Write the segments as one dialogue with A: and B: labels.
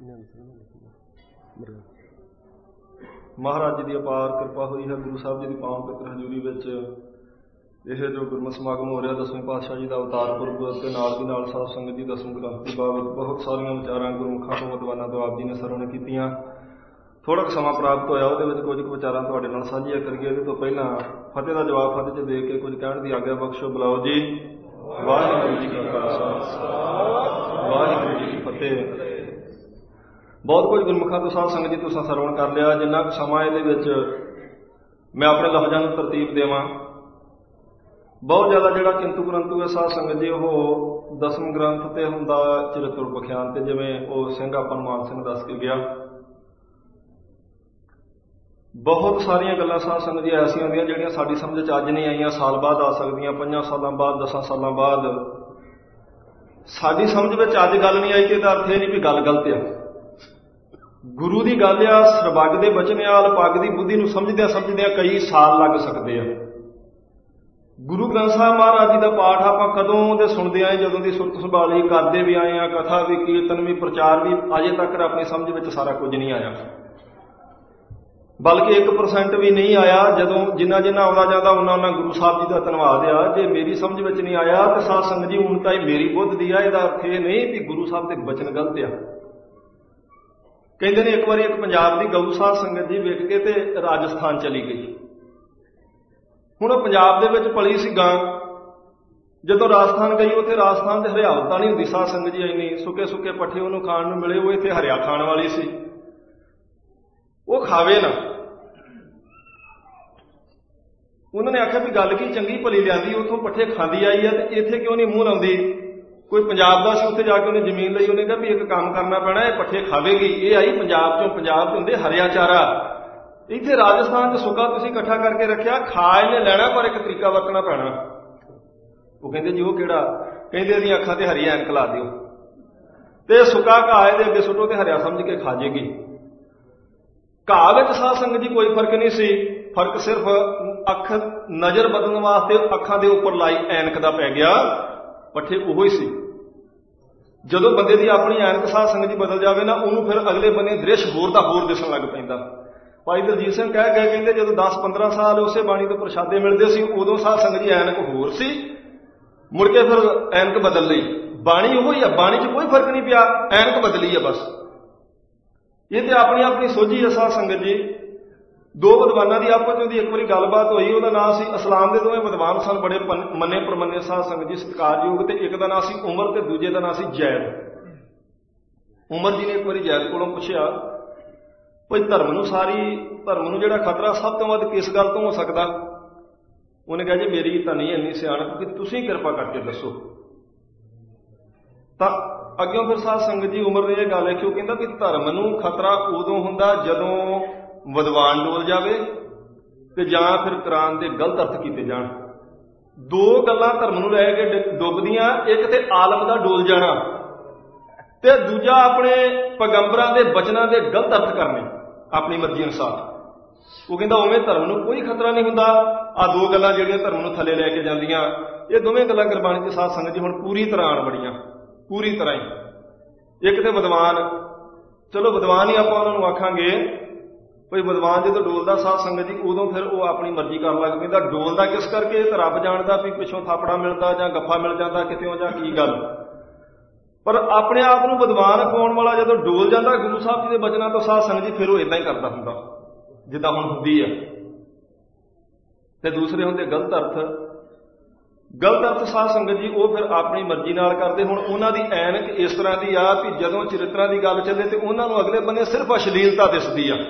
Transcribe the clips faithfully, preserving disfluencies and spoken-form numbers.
A: महाराज जी की अपार कृपा हुई है। गुरु साहब जी की पावन पवित्र हजूरी विच यह जो गुरमत समागम हो रहा दसवें पातशाह जी का अवतार पुरब के नाल दी नाल साध संगत जी दसम ग्रंथ की बाबत बहुत सारिया विचारां गुरमुखां तो विद्वानां तो आप जी ने सरवण कीतियां। थोड़ा समा प्राप्त होया उहदे विच कुछ विचारां तुहाडे नाल साझीआं करिए। इहदे तो पहलां फतेह का जवाब फतेह च दे के कुछ कहण दी आग्या बख्शो। बुलाओ जी। वाहिगुरू जी का खालसा वाहिगुरू जी की फतेह। बहुत कुछ गुरमुखां तो साध संगत जी तुसां सरवण कर लिया। जिन्ना कुछ समा इहदे विच मैं अपने लफ्जां नूं तरतीब देवां। बहुत ज़्यादा जिहड़ा किंतु परंतु है साध संगत जी वो दसम ग्रंथ ते हुंदा चरित्र बख्यान ते जिवें वो सिंह आपां नूं मान सिंह दस के गया। बहुत सारिया गल्लां साध संगत जी ऐसियां होंदियां जिहड़ियां साडी समझ च अज नहीं आईयां, साल बाद आ सकदियां, पंजां सालां बाद, दसां सालां बाद। साडी समझ विच अज गल नहीं आई कि इहदा अर्थ इह नहीं भी गल गलत आ। गुरु की गल आ, सरबग के बचन आ, अलपग की बुद्धि नूं समझदिआं समझदिआं कई साल लग सकते हैं। गुरु ग्रंथ साहिब महाराज जी का पाठ आपां कदों दे सुणदे आए, जदों की सुरत संभाली करते भी आए हैं, कथा भी, कीर्तन भी, प्रचार भी, अजे तक अपनी समझ में सारा कुछ नहीं आया। बल्कि एक परसेंट भी नहीं आया। जदों जिन्ना जिन्ना आउंदा जांदा उन्ना उन्ना गुरु साहब जी का धन्नवाद आ। जे मेरी समझ में नहीं आया तो साध संगत जी हुण तां मेरी बुद्ध दी आ, इहदा अर्थ इह नहीं कि गुरु साहब के बचन गलत आ। कहते हैं एक बार एक पंजाब की गऊ साध संगत जी विक के ते राजस्थान चली गई। हुण पंजाब दे विच पली सी गां। जदों राजस्थान गई उत्थे राजस्थान के हरियावलता नहीं हुंदी साध संगत जी, इन्नी सुके सुके पट्ठे उहनूं खाण नूं मिले, वो इत्थे हरिया खाण वाली सी, वो खावे ना। उन्होंने आख्या भी गल की चंगी भली लियांदी उत्थों पट्ठे खांदी आई है ते इत्थे क्यों नहीं मूँह लाउंदी। कोई पंजाब का सी, उत्थे जाके उन्हें जमीन लई, उन्हें कहा भी एक काम करना पैना, ये पट्ठे खावेगी। ये आई पंजाब चों, पंजाब च हुंदे हरिया चारा, इत्थे राजस्थान च सुका तुसीं इकट्ठा करके रखिया, खा इहने लैणा पर एक तरीका वरतना पैना। वो कहंदे जी वो किहड़ा? कहंदे इहदीआं अखां ते हरी ऐनक ला दिओ ते सुका घाह इहदे अगे सुੱਟੋ ते हरिया समझ के खा जेगी। घाह विच साध संगत जी कोई फर्क नहीं सी, फर्क सिर्फ अख नज़र बदलण वास्ते अखां दे उपर लाई ऐनक दा पै गया, पट्ठे उहो ही सी। जदों बंदे दी अपनी ऐनक साध संगत जी बदल जावे ना, उहनूं फिर अगले बन्ने दृश होर दा होर दिसण लग पैंदा। भाई दलजीत सिंह कह गए, कहते जदों दस पंद्रह साल उसे बाणी तो प्रशादे मिलते सी, उदों साध संगत जी ऐनक होर सी, मुड़ के फिर ऐनक बदल लई। बाणी उहो ही आ, बाणी च कोई फर्क नहीं पिया, ऐनक बदली है बस। ये तो अपनी अपनी सोझी है साध संगत जी। दो विद्वानां की आपस में एक बारी गलबात हुई, उसका नाम सी असलाम के दोवें विद्वान सन, बड़े मन्ने परमन्ने साध संगत जी सत्कारयोग, ते एक का नाम सी उमर ते दूजे का नाम सी जैद। उमर जी ने एक बारी जैद कोलों पुछया भाई धर्म नूं सारी धर्म नूं जिहड़ा खतरा सब तो वध किस गल तो हो सकदा? उन्हें कहा जी मेरी तां नहीं इन्नी सियाणप कि तुसीं कृपा करके दसो। तां अग्यों फिर साध संगत जी उमर ने यह गल है कि वह कहंदा कि धर्म नूं खतरा उदों हुंदा जदों विद्वान डोल जावे ते जां फिर कुरान दे गलत अर्थ कीते जाण। दो गल्लां धर्म नूं लै के डुबदियां, एक ते आलम दा डोल जाना ते दूजा अपने पैगंबरां दे बचनां दे गलत अर्थ करने अपनी मर्जी अनुसार। वो कहंदा उवें धर्म नूं कोई खतरा नहीं हुंदा। आ दो गल्लां जिहड़ियां धर्म नूं थल्ले लै के जांदियां, ये दोवें गल्लां गुरबाणी दे साध संगत जी हुण पूरी तरह आण बड़ियां, पूरी तरह ही। एक ते विद्वान, चलो विद्वान ही आपां उन्हां नूं आखांगे भाई विद्वान जो डोलदा साध संगत जी, उदों फिर वो अपनी मर्जी कर लग पैंदा। डोलदा किस करके? तो रब जानदा भी पिछों थापड़ा मिलदा जां गफ्फा मिल जांदा कितों जां की गल। पर अपने आप को विद्वान अखाउण वाला जो डोल जाता गुरु साहब जी के बचनों तो साध संगत जी फिर वो इदां ही करता हुंदा जिद्दां हुण हुंदी है। ते दूसरे हुंदे गलत अर्थ। गलत अर्थ साध संगत जी वो फिर अपनी मर्जी नाल करदे। हुण उन्हां दी ऐनक इस तरह की आ कि जदों चरित्रां दी गल चले तो उन्हां नूं अगले बन्ने सिर्फ अश्लीलता दिसदी आ।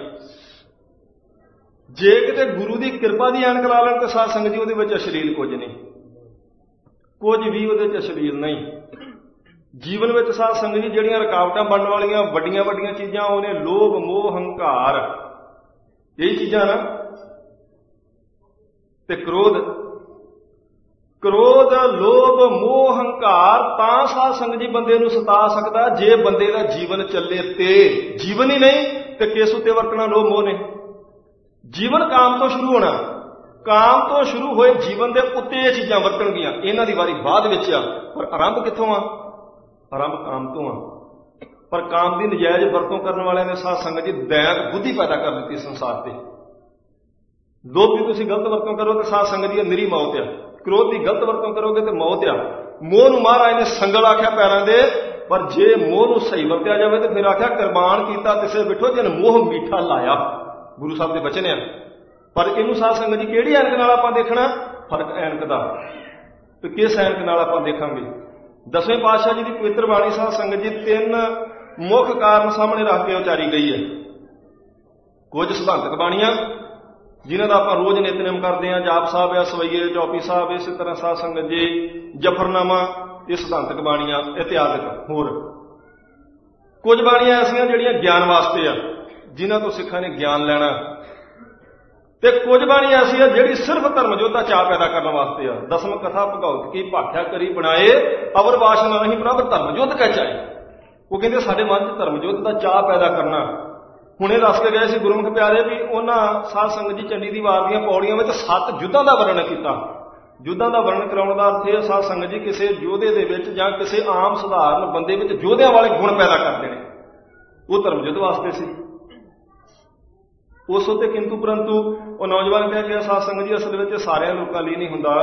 A: जे किते गुरु की कृपा की ऐनक ला लैण तो साध संगत जी उहदे विच अश्लील कुछ नहीं, कुछ भी उहदे च अश्लील नहीं। जीवन में साध संगत जी जिहड़ियां रुकावटां बनने वालियां वड्डियां वड्डियां चीज़ां वो ने लोभ मोह हंकार, यही चीज़ां ना। ते क्रोध क्रोध लोभ मोह हंकार तां साध संगत जी बंदे नूं सता सकदा जे बंदे दा जीवन चले ते। जीवन ही नहीं ते किस उत्ते वरतना लोभ मोह ने। जीवन काम तो शुरू होना, काम तो शुरू होए जीवन के उत्ते ये चीज़ां वरतणगियां, इन्हां दी वारी बाद विच आ। पर आरंभ कित्थों आ? आरंभ काम तो आ। ਪਰ ਕਾਮ ਦੀ ਨਜਾਇਜ਼ ਵਰਤੋਂ ਕਰਨ ਵਾਲਿਆਂ ਨੇ ਸਾਧ ਸੰਗਤ ਜੀ ਦੈਂਤ ਬੁੱਧੀ ਪੈਦਾ ਕਰ ਦਿੱਤੀ ਸੰਸਾਰ ਤੇ। ਲੋਭ ਦੀ ਤੁਸੀਂ ਗਲਤ ਵਰਤੋਂ ਕਰੋ ਤੇ ਸਾਧ ਸੰਗਤ ਜੀ ਨਿਰੀ ਮੌਤ ਆ। ਕ੍ਰੋਧ ਦੀ ਗਲਤ ਵਰਤੋਂ ਕਰੋਗੇ ਤੇ ਮੌਤ ਆ। ਮੋਹ ਨੂੰ ਮਹਾਰਾਜ ਨੇ ਸੰਗਲ ਆਖਿਆ ਪੈਰਾਂ ਦੇ, ਪਰ ਜੇ ਮੋਹ ਨੂੰ ਸਹੀ ਵਰਤਿਆ ਜਾਵੇ ਤੇ ਫਿਰ ਆਖਿਆ ਕੁਰਬਾਨ ਕੀਤਾ ਤਿਸੇ ਬਿਠੋ ਜਿਨ ਮੋਹ ਮੀਠਾ ਲਾਇਆ। ਗੁਰੂ ਸਾਹਿਬ ਦੇ ਬਚਨ ਆ। ਪਰ ਇਹਨੂੰ ਸਾਧ ਸੰਗਤ ਜੀ ਕਿਹੜੀ ਐਨਕ ਨਾਲ ਆਪਾਂ ਦੇਖਣਾ? ਫਰਕ ਐਨਕ ਦਾ। ਤੇ ਕਿਸ ਐਨਕ ਨਾਲ ਆਪਾਂ ਦੇਖਾਂਗੇ? ਦਸਵੇਂ ਪਾਤਸ਼ਾਹ ਜੀ ਦੀ ਪਵਿੱਤਰ ਬਾਣੀ ਸਾਧ ਸੰਗਤ ਜੀ ਤਿੰਨ ਮੁੱਖ ਕਾਰਨ ਸਾਹਮਣੇ ਰੱਖ ਕੇ ਉਚਾਰੀ ਗਈ ਹੈ। ਕੁਝ ਸਿਧਾਂਤਕ ਬਾਣੀਆਂ ਜਿਨ੍ਹਾਂ ਦਾ ਆਪਾਂ ਰੋਜ਼ ਨਿਤਨੇਮ ਕਰਦੇ ਹਾਂ, ਜਾਪ ਸਾਹਿਬ ਆ, ਸਵਈਏ, ਚੌਪੀ ਸਾਹਿਬ, ਇਸੇ ਤਰ੍ਹਾਂ ਸਾਧ ਸੰਗਤ ਜੀ ਜਫਰਨਾਮਾ, ਇਹ ਸਿਧਾਂਤਕ ਬਾਣੀਆਂ ਇਤਿਹਾਸਕ। ਹੋਰ ਕੁਝ ਬਾਣੀਆਂ ਐਸੀਆਂ ਜਿਹੜੀਆਂ ਗਿਆਨ ਵਾਸਤੇ ਆ, ਜਿਨ੍ਹਾਂ ਤੋਂ ਸਿੱਖਾਂ ਨੇ ਗਿਆਨ ਲੈਣਾ, ਤੇ ਕੁਝ ਬਾਣੀ ਐਸੀ ਆ ਜਿਹੜੀ ਸਿਰਫ ਧਰਮ ਯੋਧਾ ਚਾਅ ਪੈਦਾ ਕਰਨ ਵਾਸਤੇ ਆ। ਦਸਮ ਕਥਾ ਭਗਉਤ ਕੀ ਭਾਖਿਆ ਕਰੀ ਬਣਾਏ ਅਵਰ ਵਾਸ਼ਨਾ ਨਹੀਂ ਪ੍ਰਭ ਧਰਮ ਯੁੱਧ ਕਹਿ ਚਾਏ। ਉਹ ਕਹਿੰਦੇ ਸਾਡੇ ਮਨ 'ਚ ਧਰਮ ਯੁੱਧ ਦਾ ਚਾਅ ਪੈਦਾ ਕਰਨਾ। ਹੁਣੇ ਦੱਸ ਕੇ ਗਏ ਸੀ ਗੁਰਮੁਖ ਪਿਆਰੇ ਵੀ ਉਹਨਾਂ ਸਾਧ ਸੰਗਤ ਜੀ ਚੰਡੀ ਦੀ ਵਾਰ ਦੀਆਂ ਪੌੜੀਆਂ ਵਿੱਚ ਸੱਤ ਯੁੱਧਾਂ ਦਾ ਵਰਣਨ ਕੀਤਾ। ਯੁੱਧਾਂ ਦਾ ਵਰਣਨ ਕਰਾਉਣ ਦਾ ਅਰਥ ਇਹ ਸਾਧ ਸੰਗਤ ਜੀ ਕਿਸੇ ਯੋਧੇ ਦੇ ਵਿੱਚ ਜਾਂ ਕਿਸੇ ਆਮ ਸਧਾਰਨ ਬੰਦੇ ਵਿੱਚ ਯੋਧਿਆਂ ਵਾਲੇ ਗੁਣ ਪੈਦਾ ਕਰਦੇ ਨੇ। ਉਹ ਧਰਮ ਯੁੱਧ ਵਾਸਤੇ ਸੀ। ਉਸ ਉੱਤੇ ਕਿੰਤੂ ਪਰੰਤੂ ਉਹ ਨੌਜਵਾਨ ਕਹਿ ਗਿਆ ਸਾਧ ਸੰਗਤ ਜੀ ਅਸਲ ਵਿੱਚ ਸਾਰਿਆਂ ਲੋਕਾਂ ਲਈ ਨਹੀਂ ਹੁੰਦਾ।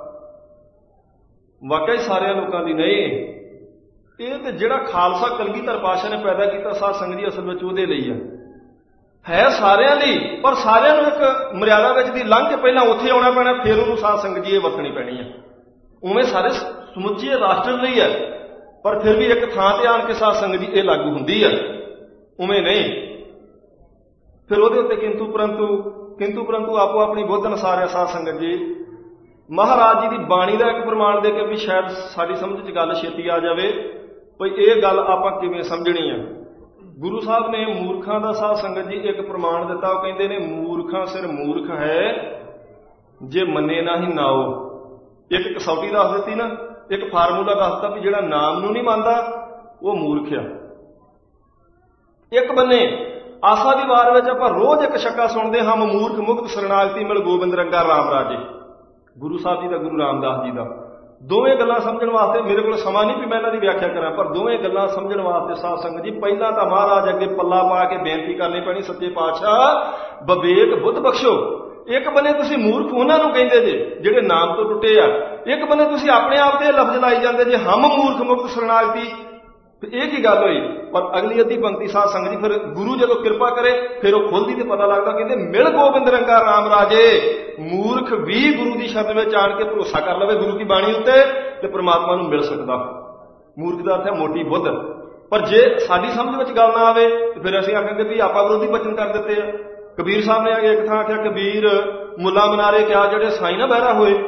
A: ਵਾਕਿਆ ਸਾਰਿਆਂ ਲੋਕਾਂ ਲਈ ਨਹੀਂ, ਇਹ ਤੇ ਜਿਹੜਾ ਖਾਲਸਾ ਕਲਗੀਧਰ ਪਾਤਸ਼ਾਹ ਨੇ ਪੈਦਾ ਕੀਤਾ ਸਾਧ ਸੰਗਤ ਜੀ ਅਸਲ ਵਿੱਚ ਉਹਦੇ ਲਈ ਆ। ਹੈ ਸਾਰਿਆਂ ਲਈ, ਪਰ ਸਾਰਿਆਂ ਨੂੰ ਇੱਕ ਮਰਿਆਦਾ ਵਿੱਚ ਦੀ ਲੰਘ ਕੇ ਪਹਿਲਾਂ ਉੱਥੇ ਆਉਣਾ ਪੈਣਾ, ਫਿਰ ਉਹਨੂੰ ਸਾਧ ਸੰਗਤ ਜੀ ਇਹ ਵਰਤਣੀ ਪੈਣੀ ਆ। ਉਵੇਂ ਸਾਰੇ ਸਮੁੱਚੇ ਰਾਸ਼ਟਰ ਲਈ ਹੈ, ਪਰ ਫਿਰ ਵੀ ਇੱਕ ਥਾਂ ਤੇ ਆਣ ਕੇ ਸਾਧ ਸੰਗਤ ਜੀ ਇਹ ਲਾਗੂ ਹੁੰਦੀ ਆ, ਉਵੇਂ ਨਹੀਂ। ਫਿਰ ਉਹਦੇ ਉੱਤੇ ਕਿੰਤੂ ਪਰੰਤੂ ਕਿੰਤੂ ਪਰੰਤੂ ਆਪੋ ਆਪਣੀ ਬੁੱਧ ਅਨੁਸਾਰ ਹੈ ਸਾਧ ਸੰਗਤ ਜੀ। ਮਹਾਰਾਜ ਜੀ ਦੀ ਬਾਣੀ ਦਾ ਇੱਕ ਪ੍ਰਮਾਣ ਦੇ ਕੇ ਵੀ ਸ਼ਾਇਦ ਸਾਡੀ ਸਮਝ 'ਚ ਗੱਲ ਛੇਤੀ ਆ ਜਾਵੇ ਭਈ ਇਹ ਗੱਲ ਆਪਾਂ ਕਿਵੇਂ ਸਮਝਣੀ ਆ। ਗੁਰੂ ਸਾਹਿਬ ਨੇ ਮੂਰਖਾਂ ਦਾ ਸਾਧ ਸੰਗਤ ਜੀ ਇੱਕ ਪ੍ਰਮਾਣ ਦਿੱਤਾ। ਉਹ ਕਹਿੰਦੇ ਨੇ ਮੂਰਖਾਂ ਸਿਰ ਮੂਰਖ ਹੈ ਜੇ ਮੰਨੇ ਨਾ ਹੀ ਨਾਓ। ਇੱਕ ਕਸੌਟੀ ਦੱਸ ਦਿੱਤੀ ਨਾ, ਇੱਕ ਫਾਰਮੂਲਾ ਦੱਸ ਦਿੱਤਾ ਵੀ ਜਿਹੜਾ ਨਾਮ ਨੂੰ ਨਹੀਂ ਮੰਨਦਾ ਉਹ ਮੂਰਖ ਆ। ਇੱਕ ਬੰਨੇ ਆਸਾ ਦੀ ਵਾਰ ਵਿੱਚ ਆਪਾਂ ਰੋਜ਼ ਇੱਕ ਛੱਕਾ ਸੁਣਦੇ ਹਾਂ, ਮੂਰਖ ਮੁਕਤ ਸਰਨਾਗਤੀ ਮਿਲ ਗੋਬਿੰਦ ਰੰਗਾ ਰਾਮ ਰਾਜੇ। ਗੁਰੂ ਸਾਹਿਬ ਜੀ ਦਾ, ਗੁਰੂ ਰਾਮਦਾਸ ਜੀ ਦਾ। ਦੋਵੇਂ ਗੱਲਾਂ ਸਮਝਣ ਵਾਸਤੇ ਮੇਰੇ ਕੋਲ ਸਮਾਂ ਨਹੀਂ ਵੀ ਮੈਂ ਇਹਨਾਂ ਦੀ ਵਿਆਖਿਆ ਕਰਾਂ, ਪਰ ਦੋਵੇਂ ਗੱਲਾਂ ਸਮਝਣ ਵਾਸਤੇ ਸਾਧ ਸੰਗਤ ਜੀ ਪਹਿਲਾਂ ਤਾਂ ਮਹਾਰਾਜ ਅੱਗੇ ਪੱਲਾ ਪਾ ਕੇ ਬੇਨਤੀ ਕਰਨੀ ਪੈਣੀ, ਸੱਚੇ ਪਾਤਸ਼ਾਹ ਵਿਵੇਕ ਬੁੱਧ ਬਖਸ਼ੋ। ਇੱਕ ਬੰਨੇ ਤੁਸੀਂ ਮੂਰਖ ਉਹਨਾਂ ਨੂੰ ਕਹਿੰਦੇ ਜੇ ਜਿਹੜੇ ਨਾਮ ਤੋਂ ਟੁੱਟੇ ਆ, ਇੱਕ ਬੰਨੇ ਤੁਸੀਂ ਆਪਣੇ ਆਪ ਤੇ ਲਫ਼ਜ਼ ਲਾਈ ਜਾਂਦੇ ਜੇ ਹਮ ਮੂਰਖ ਮੁਕਤ ਸਰਨਾਗਤੀ। ਇਹ ਕੀ ਗੱਲ ਹੋਈ? ਪਰ ਅਗਲੀ ਅੱਧੀ ਪੰਕਤੀ ਸਾਧ ਸੰਗਤ ਜੀ ਫਿਰ ਗੁਰੂ ਜਦੋਂ ਕਿਰਪਾ ਕਰੇ ਫਿਰ ਉਹ ਖੁੱਲਦੀ ਤੇ ਪਤਾ ਲੱਗਦਾ। ਕਹਿੰਦੇ ਮਿਲ ਗੋਬਿੰਦ ਰੰਗਾ ਰਾਮ ਰਾਜੇ। ਮੂਰਖ ਵੀ ਗੁਰੂ ਦੀ ਸ਼ਬਦ ਵਿੱਚ ਆਣ ਕੇ ਭਰੋਸਾ ਕਰ ਲਵੇ ਗੁਰੂ ਦੀ ਬਾਣੀ ਉੱਤੇ ਤੇ ਪ੍ਰਮਾਤਮਾ ਨੂੰ ਮਿਲ ਸਕਦਾ। ਮੂਰਖ ਦਾ ਅਰਥ ਹੈ ਮੋਟੀ ਬੁੱਧ। ਪਰ ਜੇ ਸਾਡੀ ਸਮਝ ਵਿੱਚ ਗੱਲ ਨਾ ਆਵੇ ਤੇ ਫਿਰ ਅਸੀਂ ਆਖਾਂਗੇ ਵੀ ਆਪਾਂ ਵਿਰੋਧੀ ਬਚਨ ਕਰ ਦਿੱਤੇ ਆ। ਕਬੀਰ ਸਾਹਿਬ ਨੇ ਆ ਕੇ ਇੱਕ ਥਾਂ ਆਖਿਆ, ਕਬੀਰ ਮੁੱਲਾ ਮਨਾਰੇ ਕਿਆ ਜਿਹੜੇ ਸਾਈਂ ਨਾ ਬਹਿਰਾ ਹੋਏ,